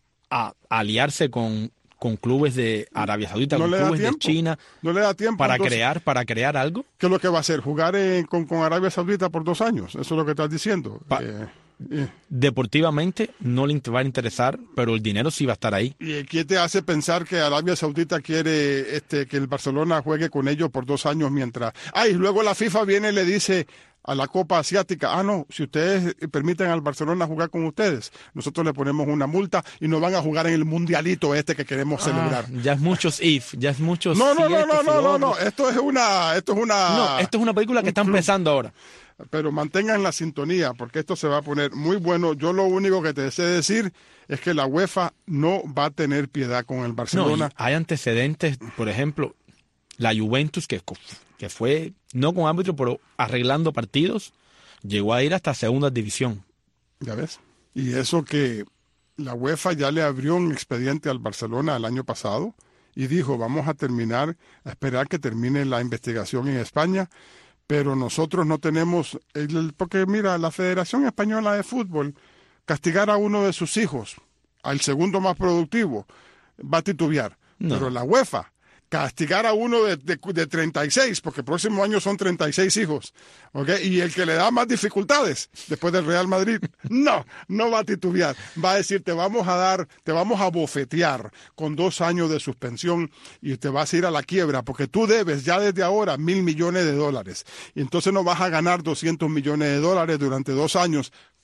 a aliarse con, con clubes de Arabia Saudita, no con clubes de China. No le da tiempo. Para entonces, crear, para crear algo. ¿Qué es lo que va a hacer? ¿Jugar en, con, con Arabia Saudita por dos años? Eso es lo que estás diciendo. Pa eh, Deportivamente no le va a interesar, pero el dinero sí va a estar ahí. ¿Y qué te hace pensar que Arabia Saudita quiere este, que el Barcelona juegue con ellos por dos años mientras... Ah, y luego la FIFA viene y le dice a la Copa Asiática, ah, no, si ustedes permiten al Barcelona jugar con ustedes, nosotros le ponemos una multa y no van a jugar en el mundialito este que queremos ah, celebrar. Ya es muchos if, ya es muchos... No, no, si no, esto, no, si no, no, otro. no, esto es una... Esto es una no, esto es una película que está club. empezando ahora. Pero mantengan la sintonía porque esto se va a poner muy bueno. Yo lo único que te sé decir es que la UEFA no va a tener piedad con el Barcelona. No, hay antecedentes, por ejemplo, la Juventus, que, que fue, no con árbitro, pero arreglando partidos, llegó a ir hasta segunda división. Ya ves. Y eso que la UEFA ya le abrió un expediente al Barcelona el año pasado y dijo, vamos a terminar, a esperar que termine la investigación en España. Pero nosotros no tenemos, el, porque mira, la Federación Española de Fútbol, castigar a uno de sus hijos, al segundo más productivo, va a titubear. No. Pero la UEFA, castigar a uno de, de, de treinta y seis, porque el próximo año son treinta y seis hijos, ¿okay? Y el que le da más dificultades, después del Real Madrid, no, no va a titubear. Va a decir, te vamos a dar, te vamos a bofetear con dos años de suspensión y te vas a ir a la quiebra, porque tú debes ya desde ahora mil millones de dólares. Y entonces no vas a ganar doscientos millones de dólares durante dos años,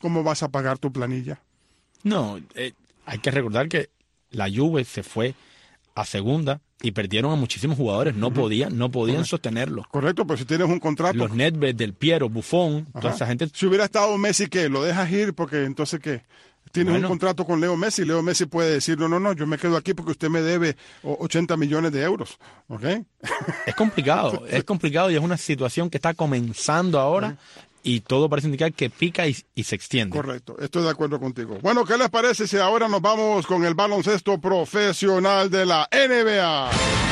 ¿cómo vas a pagar tu planilla? No, eh, hay que recordar que la Juve se fue a segunda y perdieron a muchísimos jugadores. No podían, no podían Correcto. sostenerlo. Correcto, pero si tienes un contrato. Los Nedved, Del Piero, Buffon, Ajá. toda esa gente. Si hubiera estado Messi, ¿qué? ¿Lo dejas ir? Porque entonces, ¿qué? Tienes bueno. un contrato con Leo Messi. Leo Messi puede decir, no, no, no, yo me quedo aquí porque usted me debe ochenta millones de euros. ¿Ok? Es complicado, es complicado y es una situación que está comenzando ahora. Ajá. Y todo parece indicar que pica y, y se extiende. Correcto, estoy de acuerdo contigo. Bueno, ¿qué les parece si ahora nos vamos con el baloncesto profesional de la N B A?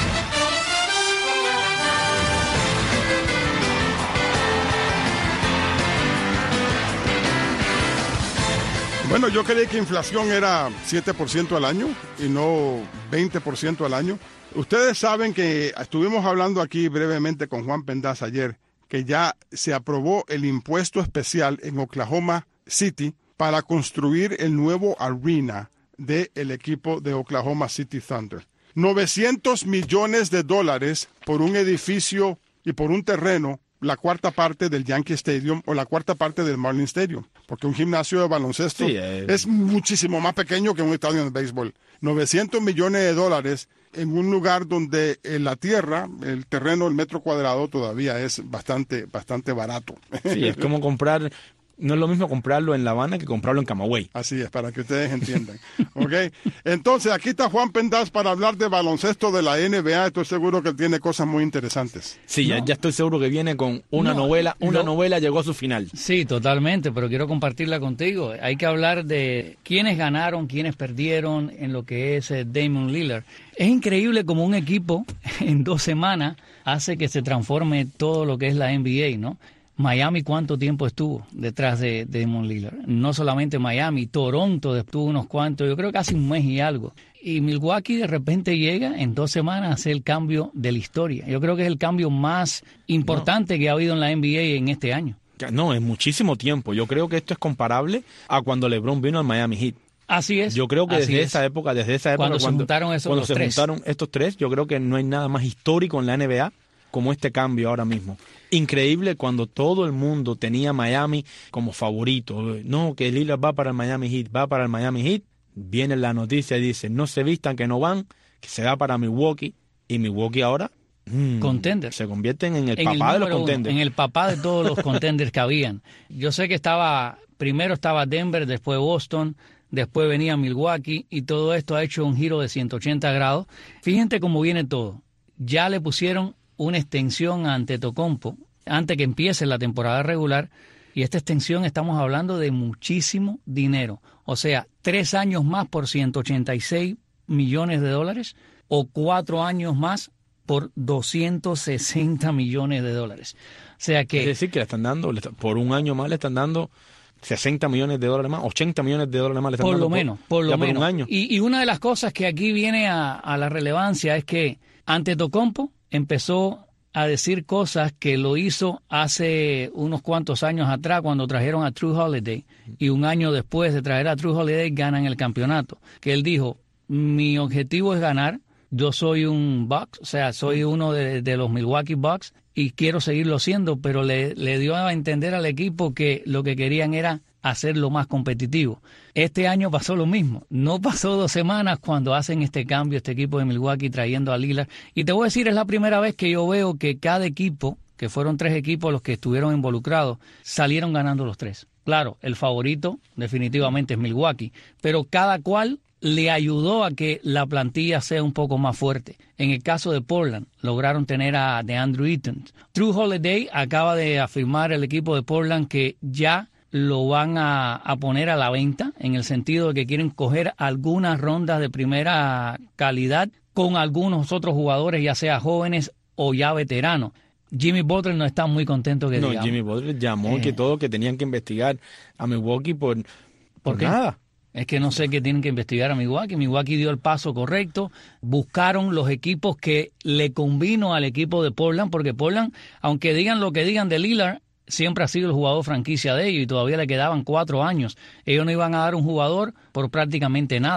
Bueno, yo creí que inflación era siete por ciento al año y no veinte por ciento al año. Ustedes saben que estuvimos hablando aquí brevemente con Juan Pendaz ayer, que ya se aprobó el impuesto especial en Oklahoma City para construir el nuevo arena del equipo de Oklahoma City Thunder. novecientos millones de dólares por un edificio y por un terreno, la cuarta parte del Yankee Stadium o la cuarta parte del Marlin Stadium, porque un gimnasio de baloncesto sí, eh... es muchísimo más pequeño que un estadio de béisbol. novecientos millones de dólares en un lugar donde en la tierra, el terreno, el metro cuadrado todavía es bastante, bastante barato. Sí, es como comprar, no es lo mismo comprarlo en La Habana que comprarlo en Camagüey. Así es, para que ustedes entiendan. ¿Okay? Entonces, aquí está Juan Pendaz para hablar de baloncesto de la N B A. Estoy seguro que tiene cosas muy interesantes. Sí, no. ya, ya estoy seguro que viene con una no, novela. Una no. novela llegó a su final. Sí, totalmente, pero quiero compartirla contigo. Hay que hablar de quiénes ganaron, quiénes perdieron en lo que es eh, Damian Lillard. Es increíble como un equipo en dos semanas hace que se transforme todo lo que es la N B A, ¿no? Miami, ¿cuánto tiempo estuvo detrás de, de Damon Lillard? No solamente Miami, Toronto estuvo unos cuantos, yo creo casi un mes y algo. Y Milwaukee de repente llega en dos semanas a hacer el cambio de la historia. Yo creo que es el cambio más importante no. que ha habido en la N B A en este año. No, es muchísimo tiempo. Yo creo que esto es comparable a cuando LeBron vino al Miami Heat. Así es. Yo creo que desde es. esa época, desde esa época cuando, cuando se juntaron esos cuando se tres. juntaron estos tres, yo creo que no hay nada más histórico en la N B A como este cambio ahora mismo. Increíble cuando todo el mundo tenía Miami como favorito. No, que Lillard va para el Miami Heat, va para el Miami Heat. Viene la noticia y dice, no se vistan que no van, que se va para Milwaukee. Y Milwaukee ahora mmm, contender. Se convierten en el en papá el de los contenders. Uno, en el papá de todos los contenders que habían. Yo sé que estaba, primero estaba Denver, después Boston, después venía Milwaukee y todo esto ha hecho un giro de ciento ochenta grados. Fíjense cómo viene todo. Ya le pusieron una extensión a Antetokounmpo antes que empiece la temporada regular y esta extensión estamos hablando de muchísimo dinero. O sea, tres años más por ciento ochenta y seis millones de dólares o cuatro años más por doscientos sesenta millones de dólares. O sea que... Es decir, que le están dando, por un año más le están dando sesenta millones de dólares más, ochenta millones de dólares más le están por dando. Lo menos, por lo ya menos, por un año. Y, y una de las cosas que aquí viene a, a la relevancia es que Antetokounmpo empezó a decir cosas que lo hizo hace unos cuantos años atrás cuando trajeron a True Holiday y un año después de traer a True Holiday ganan el campeonato. Que él dijo, mi objetivo es ganar, yo soy un Bucks, o sea, soy uno de, de los Milwaukee Bucks y quiero seguirlo siendo, pero le, le dio a entender al equipo que lo que querían era hacerlo más competitivo. Este año pasó lo mismo. No pasó dos semanas cuando hacen este cambio, este equipo de Milwaukee trayendo a Lillard. Y te voy a decir, es la primera vez que yo veo que cada equipo, que fueron tres equipos los que estuvieron involucrados, salieron ganando los tres. Claro, el favorito definitivamente es Milwaukee, pero cada cual le ayudó a que la plantilla sea un poco más fuerte. En el caso de Portland, lograron tener a DeAndre Ayton. True Holiday acaba de afirmar el equipo de Portland que ya lo van a, a poner a la venta, en el sentido de que quieren coger algunas rondas de primera calidad con algunos otros jugadores, ya sea jóvenes o ya veteranos. Jimmy Butler no está muy contento que no, digamos. Jimmy Butler llamó eh, que todo, que tenían que investigar a Milwaukee por, por, ¿por nada. Es que no sé qué tienen que investigar a Milwaukee. Milwaukee dio el paso correcto. Buscaron los equipos que le convino al equipo de Portland, porque Portland, aunque digan lo que digan de Lillard, siempre ha sido el jugador franquicia de ellos y todavía le quedaban cuatro años. Ellos no iban a dar un jugador por prácticamente nada.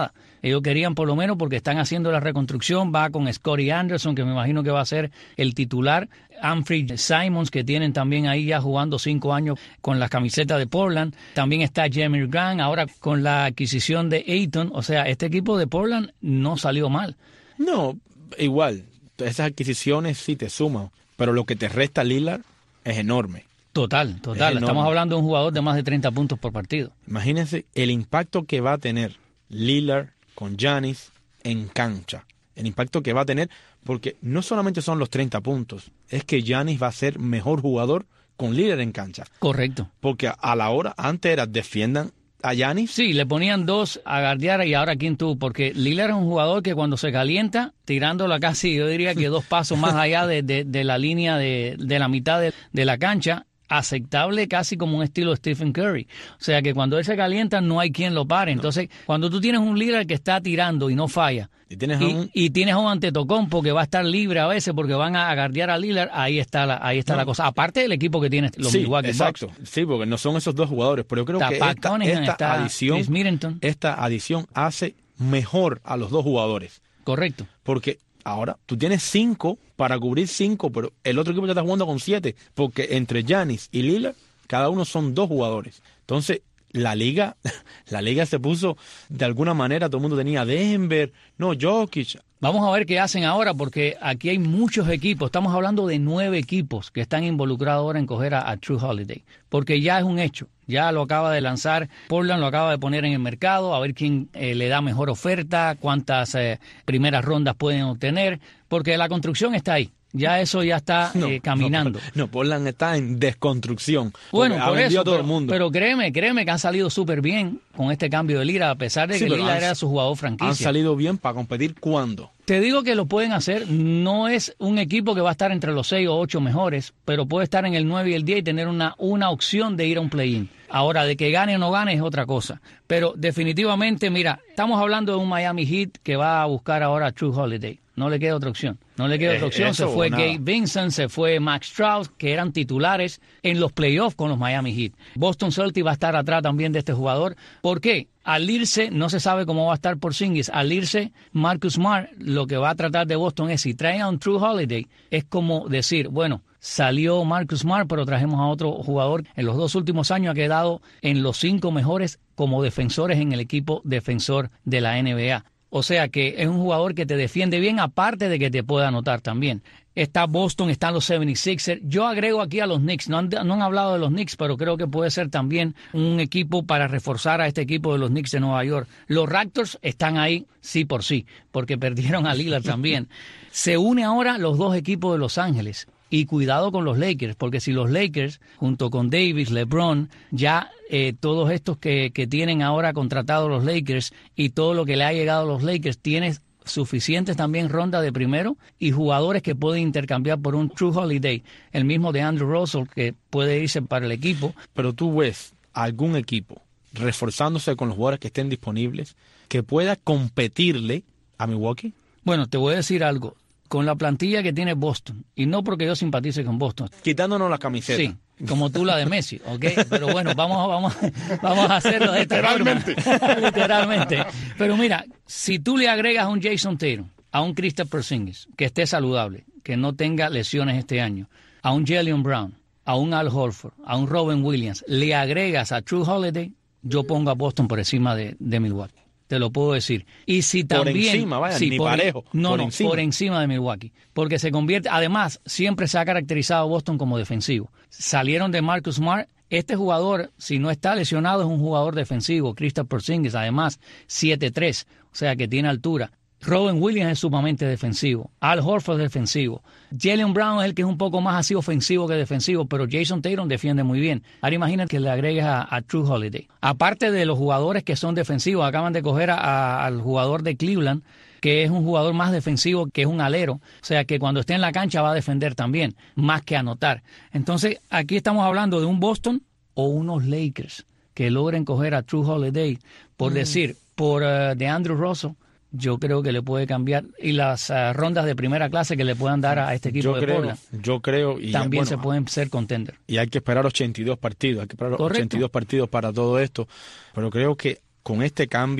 Ellos querían por lo menos, porque están haciendo la reconstrucción, va con Scotty Anderson, que me imagino que va a ser el titular, Humphrey Simons, que tienen también ahí ya jugando cinco años con la camiseta de Portland. También está Jeremy Grant, ahora con la adquisición de Ayton. O sea, este equipo de Portland no salió mal. No, igual, esas adquisiciones sí te suman, pero lo que te resta Lillard es enorme. Total, total. Estamos hablando de un jugador de más de treinta puntos por partido. Imagínense el impacto que va a tener Lillard con Giannis en cancha. El impacto que va a tener, porque no solamente son los treinta puntos, es que Giannis va a ser mejor jugador con Lillard en cancha. Correcto. Porque a la hora, antes era defiendan a Giannis. Sí, le ponían dos a guardiar y ahora quién tú, porque Lillard es un jugador que cuando se calienta, tirándola casi, yo diría que dos pasos más allá de, de, de la línea de, de la mitad de, de la cancha, aceptable casi como un estilo Stephen Curry. O sea que cuando él se calienta no hay quien lo pare. Entonces, no. Cuando tú tienes un Lillard que está tirando y no falla, y tienes y, un, y tienes a un Antetokounmpo que va a estar libre a veces porque van a guardiar a Lillard, ahí está la, ahí está no. la cosa. Aparte del equipo que tiene los sí, Milwaukee exacto. Bucks. Sí, porque no son esos dos jugadores, pero yo creo está que Pat esta, Connaughton, esta adición, esta adición hace mejor a los dos jugadores. Correcto. Porque ahora tú tienes cinco para cubrir cinco, pero el otro equipo ya está jugando con siete, porque entre Giannis y Lillard cada uno son dos jugadores. Entonces, la liga, la liga se puso de alguna manera, todo el mundo tenía Denver, no, Jokic. Vamos a ver qué hacen ahora, porque aquí hay muchos equipos. Estamos hablando de nueve equipos que están involucrados ahora en coger a, a Drew Holiday, porque ya es un hecho. Ya lo acaba de lanzar, Portland lo acaba de poner en el mercado, a ver quién eh, le da mejor oferta, cuántas eh, primeras rondas pueden obtener, porque la construcción está ahí. Ya eso ya está no, eh, caminando. No, no, Portland está en desconstrucción. Bueno, ha por vendido eso, a todo pero, el mundo. pero créeme, créeme que han salido súper bien con este cambio de Lillard, a pesar de sí, que Lillard han, era su jugador franquicia. Han salido bien para competir ¿cuándo? Te digo que lo pueden hacer. No es un equipo que va a estar entre los seis o ocho mejores, pero puede estar en el nueve y el diez y tener una, una opción de ir a un play-in. Ahora, de que gane o no gane es otra cosa. Pero definitivamente, mira, estamos hablando de un Miami Heat que va a buscar ahora a Drew Holiday. No le queda otra opción. No le queda otra opción. Eh, se fue Gabe Vincent, se fue Max Strauss, que eran titulares en los playoffs con los Miami Heat. Boston Celtics va a estar atrás también de este jugador. ¿Por qué? Al irse, no se sabe cómo va a estar Porzingis. Al irse Marcus Smart, lo que va a tratar de Boston es, si traen a un Drew Holiday, es como decir, bueno, salió Marcus Smart, pero trajimos a otro jugador. En los dos últimos años ha quedado en los cinco mejores como defensores en el equipo defensor de la N B A. O sea que es un jugador que te defiende bien, aparte de que te puede anotar también. Está Boston, están los setenta y seis ers. Yo agrego aquí a los Knicks. No han, no han hablado de los Knicks, pero creo que puede ser también un equipo para reforzar a este equipo de los Knicks de Nueva York. Los Raptors están ahí sí por sí, porque perdieron a Lillard también. Se une ahora los dos equipos de Los Ángeles. Y cuidado con los Lakers, porque si los Lakers, junto con Davis, LeBron, ya eh, todos estos que, que tienen ahora contratados los Lakers y todo lo que le ha llegado a los Lakers, tienes suficientes también rondas de primero y jugadores que pueden intercambiar por un Drew Holiday, el mismo de Andrew Russell, que puede irse para el equipo. Pero tú ves algún equipo reforzándose con los jugadores que estén disponibles que pueda competirle a Milwaukee. Bueno, te voy a decir algo. Con la plantilla que tiene Boston, y no porque yo simpatice con Boston. Quitándonos la camiseta. Sí, como tú la de Messi, ¿ok? Pero bueno, vamos, vamos, vamos a hacerlo de esta Literalmente. forma. Literalmente. Pero mira, si tú le agregas a un Jason Tatum, a un Kristaps Porzingis, que esté saludable, que no tenga lesiones este año, a un Jaylen Brown, a un Al Horford, a un Robin Williams, le agregas a Drew Holiday, yo pongo a Boston por encima de, de Milwaukee. Te lo puedo decir. Y si también... Por encima, vaya, sí, ni por, parejo. No, por no, encima. por encima de Milwaukee. Porque se convierte... Además, siempre se ha caracterizado Boston como defensivo. Salieron de Marcus Smart. Este jugador, si no está lesionado, es un jugador defensivo. Kristaps Porzingis, además, siete tres. O sea, que tiene altura. Robin Williams es sumamente defensivo. Al Horford es defensivo. Jaylen Brown es el que es un poco más así ofensivo que defensivo, pero Jason Tatum defiende muy bien. Ahora imagina que le agregues a, a Drew Holiday. Aparte de los jugadores que son defensivos, acaban de coger a, a, al jugador de Cleveland, que es un jugador más defensivo que es un alero. O sea, que cuando esté en la cancha va a defender también, más que anotar. Entonces, aquí estamos hablando de un Boston o unos Lakers que logren coger a Drew Holiday, por mm. decir, por uh, de Andrew Russell. Yo creo que le puede cambiar. Y las uh, rondas de primera clase que le puedan dar a este equipo yo de creo, Portland. Yo creo. Y también bueno, se pueden ser contender. Y hay que esperar ochenta y dos partidos. Hay que esperar Correcto. ochenta y dos partidos para todo esto. Pero creo que con este cambio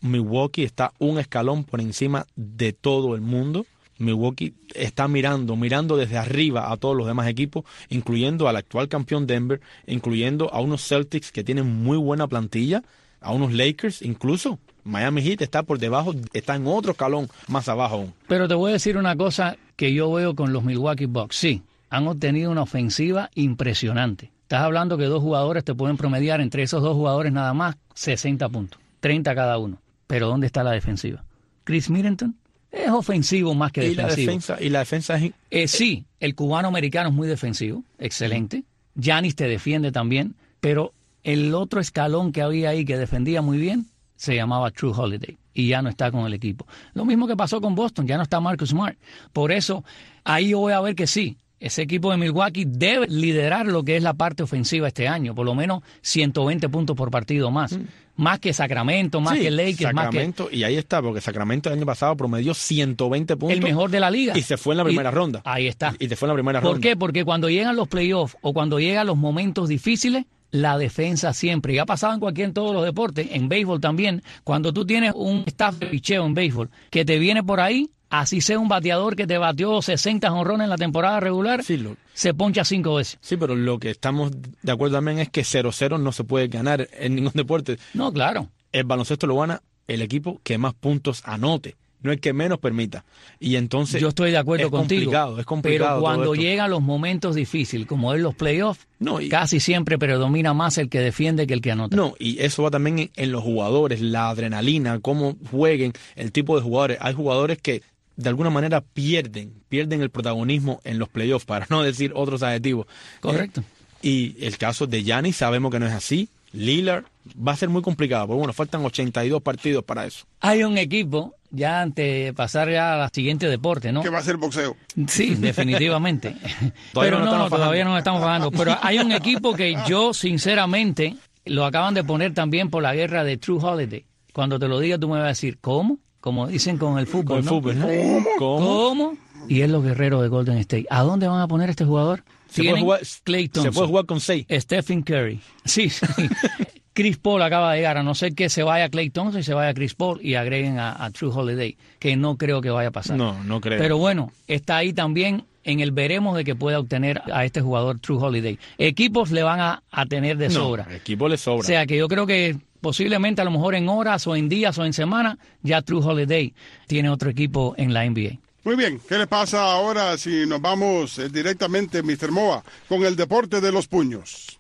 Milwaukee está un escalón por encima de todo el mundo. Milwaukee está mirando, mirando desde arriba a todos los demás equipos, incluyendo al actual campeón Denver, incluyendo a unos Celtics que tienen muy buena plantilla, a unos Lakers, incluso Miami Heat está por debajo, está en otro escalón más abajo aún. Pero te voy a decir una cosa que yo veo con los Milwaukee Bucks. Sí, han obtenido una ofensiva impresionante. Estás hablando que dos jugadores te pueden promediar entre esos dos jugadores nada más sesenta puntos, treinta cada uno. Pero ¿dónde está la defensiva? Chris Middleton es ofensivo más que ¿Y defensivo. La defensa, y la defensa es... Eh, sí, el cubano americano es muy defensivo, excelente. Giannis te defiende también, pero el otro escalón que había ahí que defendía muy bien se llamaba True Holiday y ya no está con el equipo. Lo mismo que pasó con Boston, ya no está Marcus Smart. Por eso, ahí yo voy a ver que sí, ese equipo de Milwaukee debe liderar lo que es la parte ofensiva este año, por lo menos ciento veinte puntos por partido más. Mm. Más que Sacramento, más sí, que Lakers, Sacramento, más que... y ahí está, porque Sacramento el año pasado promedió ciento veinte puntos. El mejor de la liga. Y se fue en la primera y, ronda. Ahí está. Y se fue en la primera ¿Por ronda. ¿Por qué? Porque cuando llegan los playoffs o cuando llegan los momentos difíciles, la defensa siempre, y ha pasado en cualquier, en todos los deportes, en béisbol también, cuando tú tienes un staff de picheo en béisbol que te viene por ahí, así sea un bateador que te batió sesenta jonrones en la temporada regular, sí, lo, se poncha cinco veces. Sí, pero lo que estamos de acuerdo también es que cero cero no se puede ganar en ningún deporte. No, claro. El baloncesto lo gana el equipo que más puntos anote, no el que menos permita. Y entonces yo estoy de acuerdo es contigo. Complicado, es complicado. Pero cuando llegan los momentos difíciles, como es los playoffs, no, y, casi siempre predomina más el que defiende que el que anota. No, y eso va también en, en los jugadores, la adrenalina, cómo jueguen, el tipo de jugadores. Hay jugadores que de alguna manera pierden, pierden el protagonismo en los playoffs, para no decir otros adjetivos. Correcto. Eh, y el caso de Giannis sabemos que no es así. Lillard va a ser muy complicado, pero bueno, faltan ochenta y dos partidos para eso. Hay un equipo, ya antes de pasar ya a la siguiente deporte, ¿no? Que va a ser boxeo. Sí, definitivamente. Pero no, no, no todavía no nos estamos bajando. Pero hay un equipo que yo, sinceramente, lo acaban de poner también por la guerra de True Holiday. Cuando te lo diga, tú me vas a decir, ¿cómo? Como dicen con el fútbol, con el ¿no? fútbol, ¿no? ¿Cómo? ¿Cómo? Y es los guerreros de Golden State. ¿A dónde van a poner a este jugador? Se puede, jugar, Klay Thompson, se puede jugar con seis. Stephen Curry. Sí, sí. Chris Paul acaba de llegar, a no ser que se vaya Klay Thompson y se vaya Chris Paul y agreguen a, a True Holiday, que no creo que vaya a pasar. No, no creo. Pero bueno, está ahí también en el veremos de que pueda obtener a este jugador True Holiday. Equipos le van a, a tener de sobra. No, equipos le sobra. O sea que yo creo que posiblemente a lo mejor en horas o en días o en semanas ya True Holiday tiene otro equipo en la N B A. Muy bien, ¿qué le pasa ahora si nos vamos eh, directamente, mister Moa, con el deporte de los puños?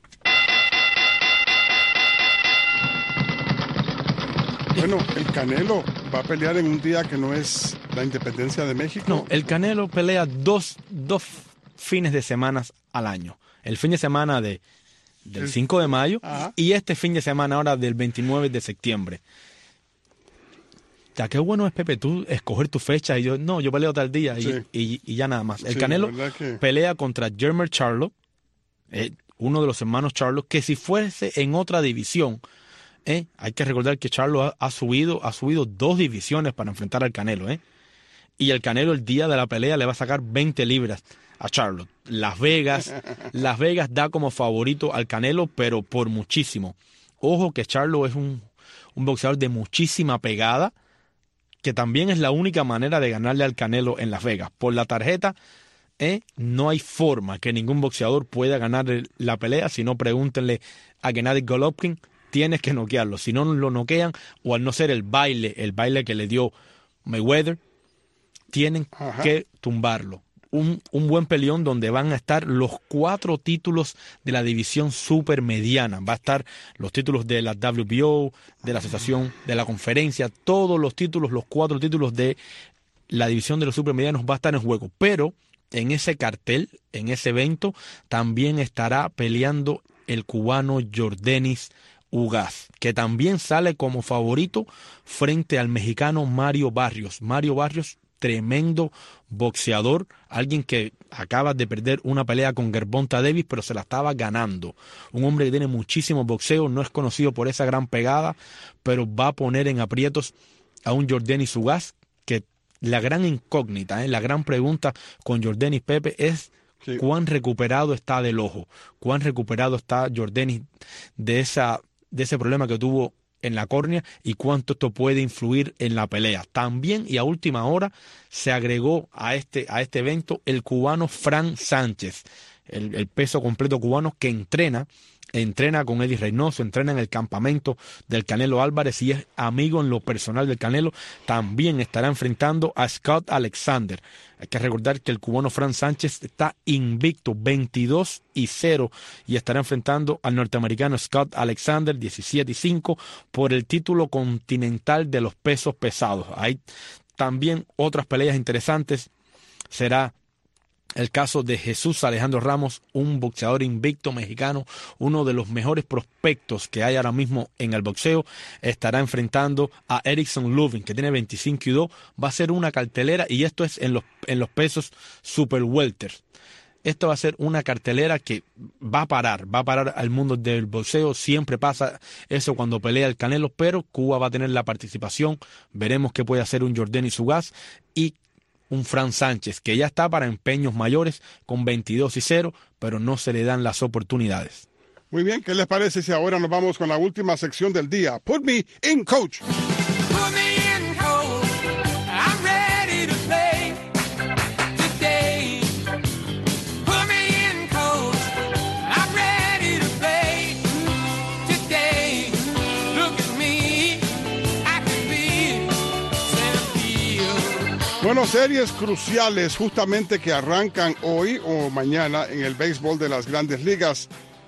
Bueno, el Canelo va a pelear en un día que no es la independencia de México. No, el Canelo pelea dos, dos fines de semana al año. El fin de semana de, del cinco de mayo Ajá. y este fin de semana ahora del veintinueve de septiembre. Ya, qué bueno es, Pepe, tú escoger tu fecha y yo, no, yo peleo tal día y, sí. y, y ya nada más. El sí, Canelo que... pelea contra Jermell Charlo, eh, uno de los hermanos Charlo, que si fuese en otra división, eh, hay que recordar que Charlo ha, ha subido ha subido dos divisiones para enfrentar al Canelo. Eh, y el Canelo el día de la pelea le va a sacar veinte libras a Charlo. Las Vegas, Las Vegas da como favorito al Canelo, pero por muchísimo. Ojo que Charlo es un, un boxeador de muchísima pegada, que también es la única manera de ganarle al Canelo en Las Vegas. Por la tarjeta, eh, no hay forma que ningún boxeador pueda ganar la pelea, si no pregúntenle a Gennady Golovkin, tienes que noquearlo. Si no lo noquean, o al no ser el baile, el baile que le dio Mayweather, tienen Ajá. que tumbarlo. Un, un buen peleón donde van a estar los cuatro títulos de la división supermediana. Va a estar los títulos de la W B O, de la asociación, de la conferencia, todos los títulos, los cuatro títulos de la división de los supermedianos va a estar en juego. Pero en ese cartel, en ese evento, también estará peleando el cubano Yordenis Ugas, que también sale como favorito frente al mexicano Mario Barrios. Mario Barrios, tremendo boxeador, alguien que acaba de perder una pelea con Gervonta Davis, pero se la estaba ganando. Un hombre que tiene muchísimo boxeo, no es conocido por esa gran pegada, pero va a poner en aprietos a un Yordenis Ugas, que la gran incógnita, ¿eh? la gran pregunta con Yordenis, Pepe, es sí. cuán recuperado está del ojo, cuán recuperado está Yordenis de esa de ese problema que tuvo en la córnea y cuánto esto puede influir en la pelea. También, y a última hora, se agregó a este, a este evento el cubano Fran Sánchez, el, el peso completo cubano que entrena, entrena con Eddie Reynoso, entrena en el campamento del Canelo Álvarez y es amigo en lo personal del Canelo. También estará enfrentando a Scott Alexander. Hay que recordar que el cubano Fran Sánchez está invicto, veintidós y cero, y estará enfrentando al norteamericano Scott Alexander, diecisiete y cinco, por el título continental de los pesos pesados. Hay también otras peleas interesantes. Será el caso de Jesús Alejandro Ramos, un boxeador invicto mexicano, uno de los mejores prospectos que hay ahora mismo en el boxeo. Estará enfrentando a Erickson Lubin, que tiene veinticinco y dos. Va a ser una cartelera, y esto es en los, en los pesos super welter. Esto va a ser una cartelera que va a parar, va a parar al mundo del boxeo. Siempre pasa eso cuando pelea el Canelo, pero Cuba va a tener la participación. Veremos qué puede hacer un Yordenis Ugas y un Fran Sánchez, que ya está para empeños mayores con veintidós y cero, pero no se le dan las oportunidades. Muy bien, ¿qué les parece si ahora nos vamos con la última sección del día? Put me in, coach. Put me in, coach. I'm ready to play today. Put me in, coach. I'm ready to play today. Look at me, I can be center field. Bueno, series cruciales justamente que arrancan hoy o mañana en el béisbol de las Grandes Ligas.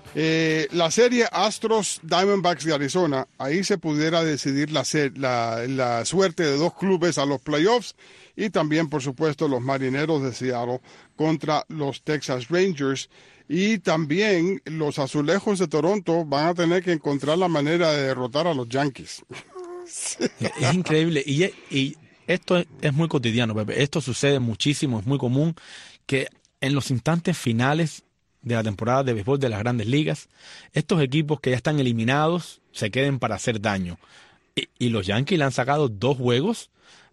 Eh, la serie Astros Diamondbacks de Arizona, ahí se pudiera decidir la, la, la suerte de dos clubes a los playoffs, y también, por supuesto, los Marineros de Seattle contra los Texas Rangers, y también los Azulejos de Toronto van a tener que encontrar la manera de derrotar a los Yankees. Sí. Es increíble, y, y esto es, es muy cotidiano, Pepe. Esto sucede muchísimo, es muy común que en los instantes finales de la temporada de béisbol de las Grandes Ligas, estos equipos que ya están eliminados se queden para hacer daño. Y, y los Yankees le han sacado dos juegos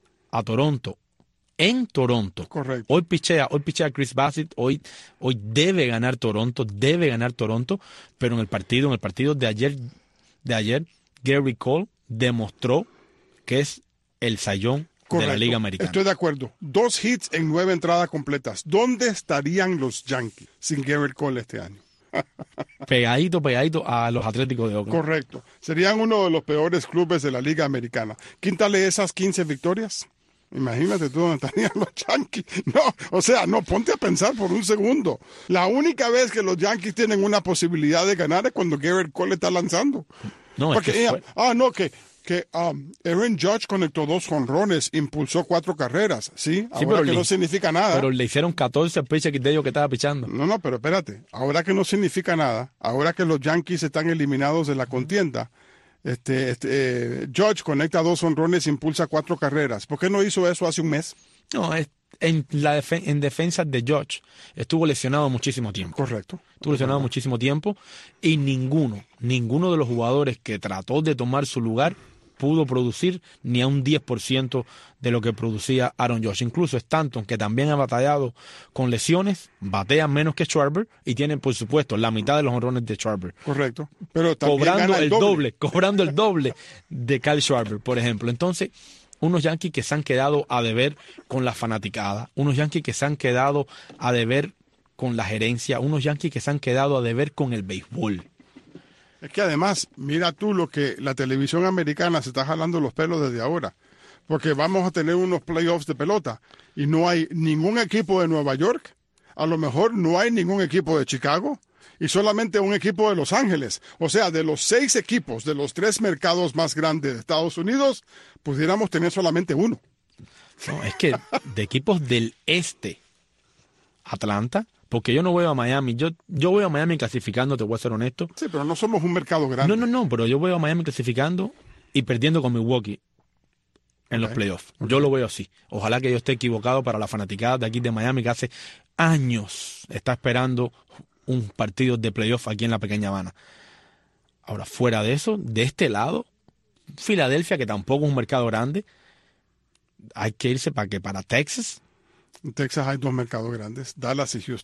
a Toronto, en Toronto. Correcto. Hoy pichea, hoy pichea Chris Bassitt, hoy, hoy debe ganar Toronto, debe ganar Toronto, pero en el partido, en el partido de ayer, de ayer, Gary Cole demostró que es el sayón de la Liga Americana. Estoy de acuerdo. Dos hits en nueve entradas completas. ¿Dónde estarían los Yankees sin Gerrit Cole este año? Pegadito, pegadito a los Atléticos de Oakland. Correcto. Serían uno de los peores clubes de la Liga Americana. Quíntale esas quince victorias. Imagínate tú dónde estarían los Yankees. No, o sea, no, ponte a pensar por un segundo. La única vez que los Yankees tienen una posibilidad de ganar es cuando Gerrit Cole está lanzando. No, Porque, es que fue... Ah, no, que... que um, Aaron Judge conectó dos jonrones, impulsó cuatro carreras, ¿sí? Ahora sí, pero que le, no significa nada. Pero le hicieron catorce pitches de ellos que estaba pichando. No, no, pero espérate. Ahora que no significa nada, ahora que los Yankees están eliminados de la contienda, este, este eh, Judge conecta dos jonrones, impulsa cuatro carreras. ¿Por qué no hizo eso hace un mes? No, es, en, la defen- en defensa de Judge estuvo lesionado muchísimo tiempo. Correcto. Estuvo lesionado Correcto. muchísimo tiempo y ninguno, ninguno de los jugadores que trató de tomar su lugar pudo producir ni a un diez por ciento de lo que producía Aaron Judge. Incluso Stanton, que también ha batallado con lesiones, batea menos que Schwarber y tiene, por supuesto, la mitad de los honrones de Schwarber. Correcto. Pero también Cobrando gana el el doble. doble, cobrando el doble de Kyle Schwarber, por ejemplo. Entonces, unos Yankees que se han quedado a deber con la fanaticada, unos Yankees que se han quedado a deber con la gerencia, unos Yankees que se han quedado a deber con el béisbol. Es que además, mira tú lo que la televisión americana se está jalando los pelos desde ahora. Porque vamos a tener unos playoffs de pelota y no hay ningún equipo de Nueva York, a lo mejor no hay ningún equipo de Chicago y solamente un equipo de Los Ángeles. O sea, de los seis equipos de los tres mercados más grandes de Estados Unidos, pudiéramos tener solamente uno. No, es que de equipos del este, Atlanta, porque yo no veo a Miami, yo, yo veo a Miami clasificando, te voy a ser honesto. Sí, pero no somos un mercado grande. No, no, no, pero yo veo a Miami clasificando y perdiendo con Milwaukee en okay. los playoffs. Okay. Yo lo veo así. Ojalá que yo esté equivocado para la fanaticada de aquí de Miami, que hace años está esperando un partido de playoff aquí en la pequeña Habana. Ahora, fuera de eso, de este lado, Filadelfia, que tampoco es un mercado grande, hay que irse para que para Texas. En Texas hay dos mercados grandes, Dallas y Houston.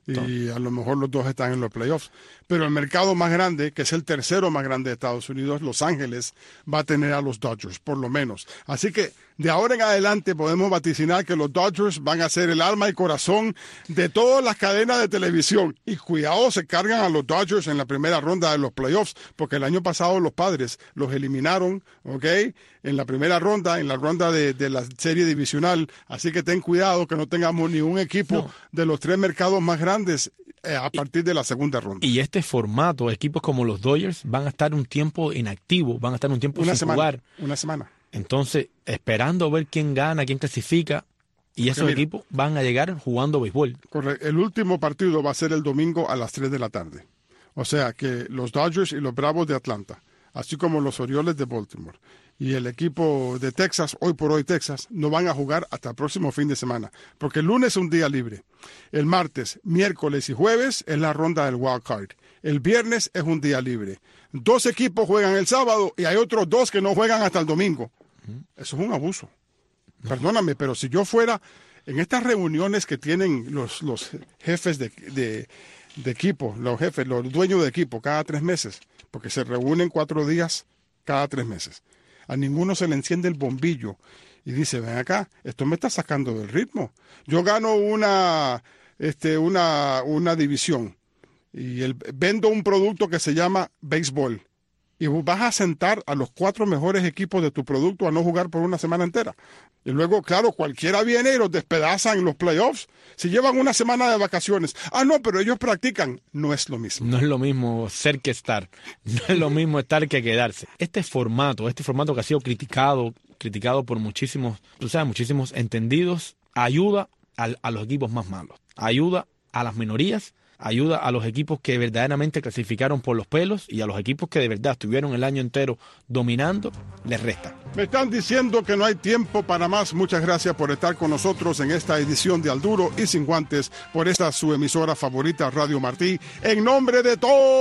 y a lo mejor los dos están en los playoffs. Pero el mercado más grande, que es el tercero más grande de Estados Unidos, Los Ángeles, va a tener a los Dodgers, por lo menos. Así que de ahora en adelante podemos vaticinar que los Dodgers van a ser el alma y corazón de todas las cadenas de televisión. Y cuidado, se cargan a los Dodgers en la primera ronda de los playoffs, porque el año pasado los Padres los eliminaron, ¿ok? En la primera ronda, en la ronda de, de la serie divisional. Así que ten cuidado que no tengamos ni un equipo No. de los tres mercados más grandes eh, a partir de la segunda ronda. Y este formato, equipos como los Dodgers van a estar un tiempo inactivos, van a estar un tiempo Una sin semana. jugar. Una semana. Entonces, esperando ver quién gana, quién clasifica, y esos mira. equipos van a llegar jugando béisbol. Correcto. El último partido va a ser el domingo a las tres de la tarde. O sea que los Dodgers y los Bravos de Atlanta, así como los Orioles de Baltimore y el equipo de Texas, hoy por hoy Texas, no van a jugar hasta el próximo fin de semana, porque el lunes es un día libre. El martes, miércoles y jueves es la ronda del wild card. El viernes es un día libre. Dos equipos juegan el sábado y hay otros dos que no juegan hasta el domingo. Eso es un abuso. Perdóname, pero si yo fuera en estas reuniones que tienen los, los jefes de, de, de equipo, los jefes, los dueños de equipo, cada tres meses, porque se reúnen cuatro días cada tres meses. A ninguno se le enciende el bombillo y dice, ven acá, esto me está sacando del ritmo. Yo gano una, este, una, una división y el, vendo un producto que se llama béisbol. Y vas a sentar a los cuatro mejores equipos de tu producto a no jugar por una semana entera. Y luego, claro, cualquiera viene y los despedaza en los playoffs. Si llevan una semana de vacaciones. Ah, no, pero ellos practican. No es lo mismo. No es lo mismo ser que estar. No es lo mismo estar que quedarse. Este formato, este formato que ha sido criticado, criticado por muchísimos, tú sabes, muchísimos entendidos, ayuda a, a los equipos más malos. Ayuda a las minorías. Ayuda a los equipos que verdaderamente clasificaron por los pelos y a los equipos que de verdad estuvieron el año entero dominando, les resta. Me están diciendo que no hay tiempo para más. Muchas gracias por estar con nosotros en esta edición de Al Duro y Sin Guantes por esta su emisora favorita, Radio Martí. En nombre de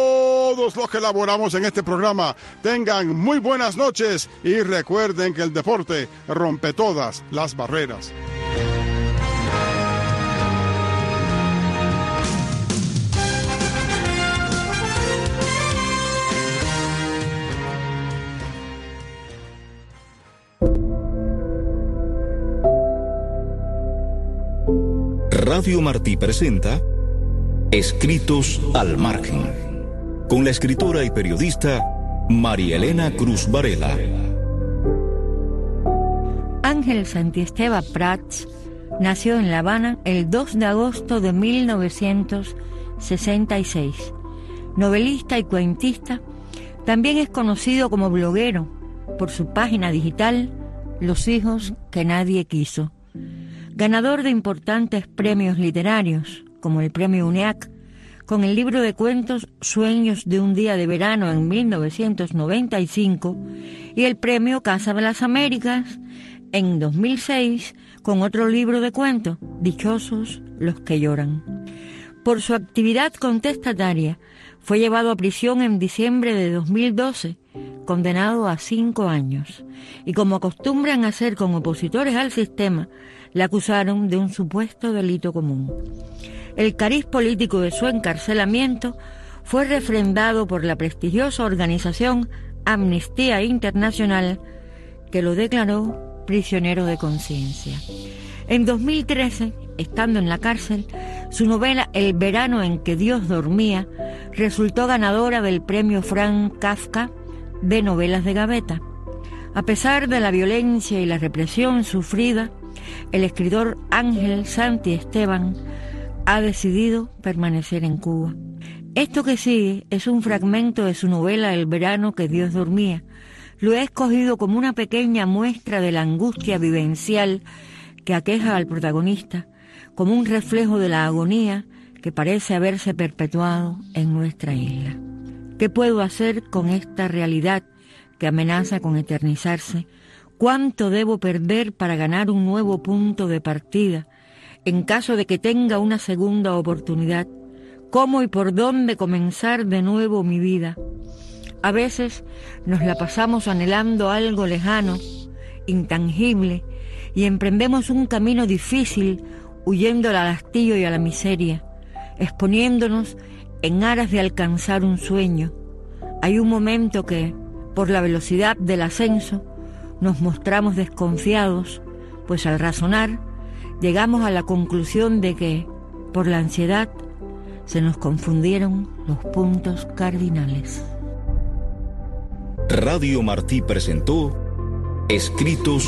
todos los que elaboramos en este programa, tengan muy buenas noches y recuerden que el deporte rompe todas las barreras. Radio Martí presenta Escritos al Margen, con la escritora y periodista María Elena Cruz Varela. Ángel Santiesteban Prats nació en La Habana el dos de agosto de mil novecientos sesenta y seis. Novelista y cuentista, también es conocido como bloguero por su página digital Los hijos que nadie quiso. Ganador de importantes premios literarios, como el Premio UNEAC, con el libro de cuentos Sueños de un día de verano en mil novecientos noventa y cinco y el Premio Casa de las Américas en dos mil seis con otro libro de cuentos, Dichosos los que lloran. Por su actividad contestataria, fue llevado a prisión en diciembre de dos mil doce, condenado a cinco años. Y como acostumbran hacer con opositores al sistema, le acusaron de un supuesto delito común. El cariz político de su encarcelamiento fue refrendado por la prestigiosa organización Amnistía Internacional, que lo declaró prisionero de conciencia. En dos mil trece, estando en la cárcel, su novela El verano en que Dios dormía resultó ganadora del premio Franz Kafka de novelas de gaveta. A pesar de la violencia y la represión sufrida, el escritor Ángel Santiesteban ha decidido permanecer en Cuba. Esto que sigue es un fragmento de su novela El verano que Dios dormía. Lo he escogido como una pequeña muestra de la angustia vivencial que aqueja al protagonista, como un reflejo de la agonía que parece haberse perpetuado en nuestra isla. ¿Qué puedo hacer con esta realidad que amenaza con eternizarse? ¿Cuánto debo perder para ganar un nuevo punto de partida en caso de que tenga una segunda oportunidad? ¿Cómo y por dónde comenzar de nuevo mi vida? A veces nos la pasamos anhelando algo lejano, intangible, y emprendemos un camino difícil huyendo al hastío y a la miseria. exponiéndonos en aras de alcanzar un sueño. Hay un momento que, por la velocidad del ascenso, nos mostramos desconfiados, pues al razonar llegamos a la conclusión de que, por la ansiedad, se nos confundieron los puntos cardinales. Radio Martí presentó Escritos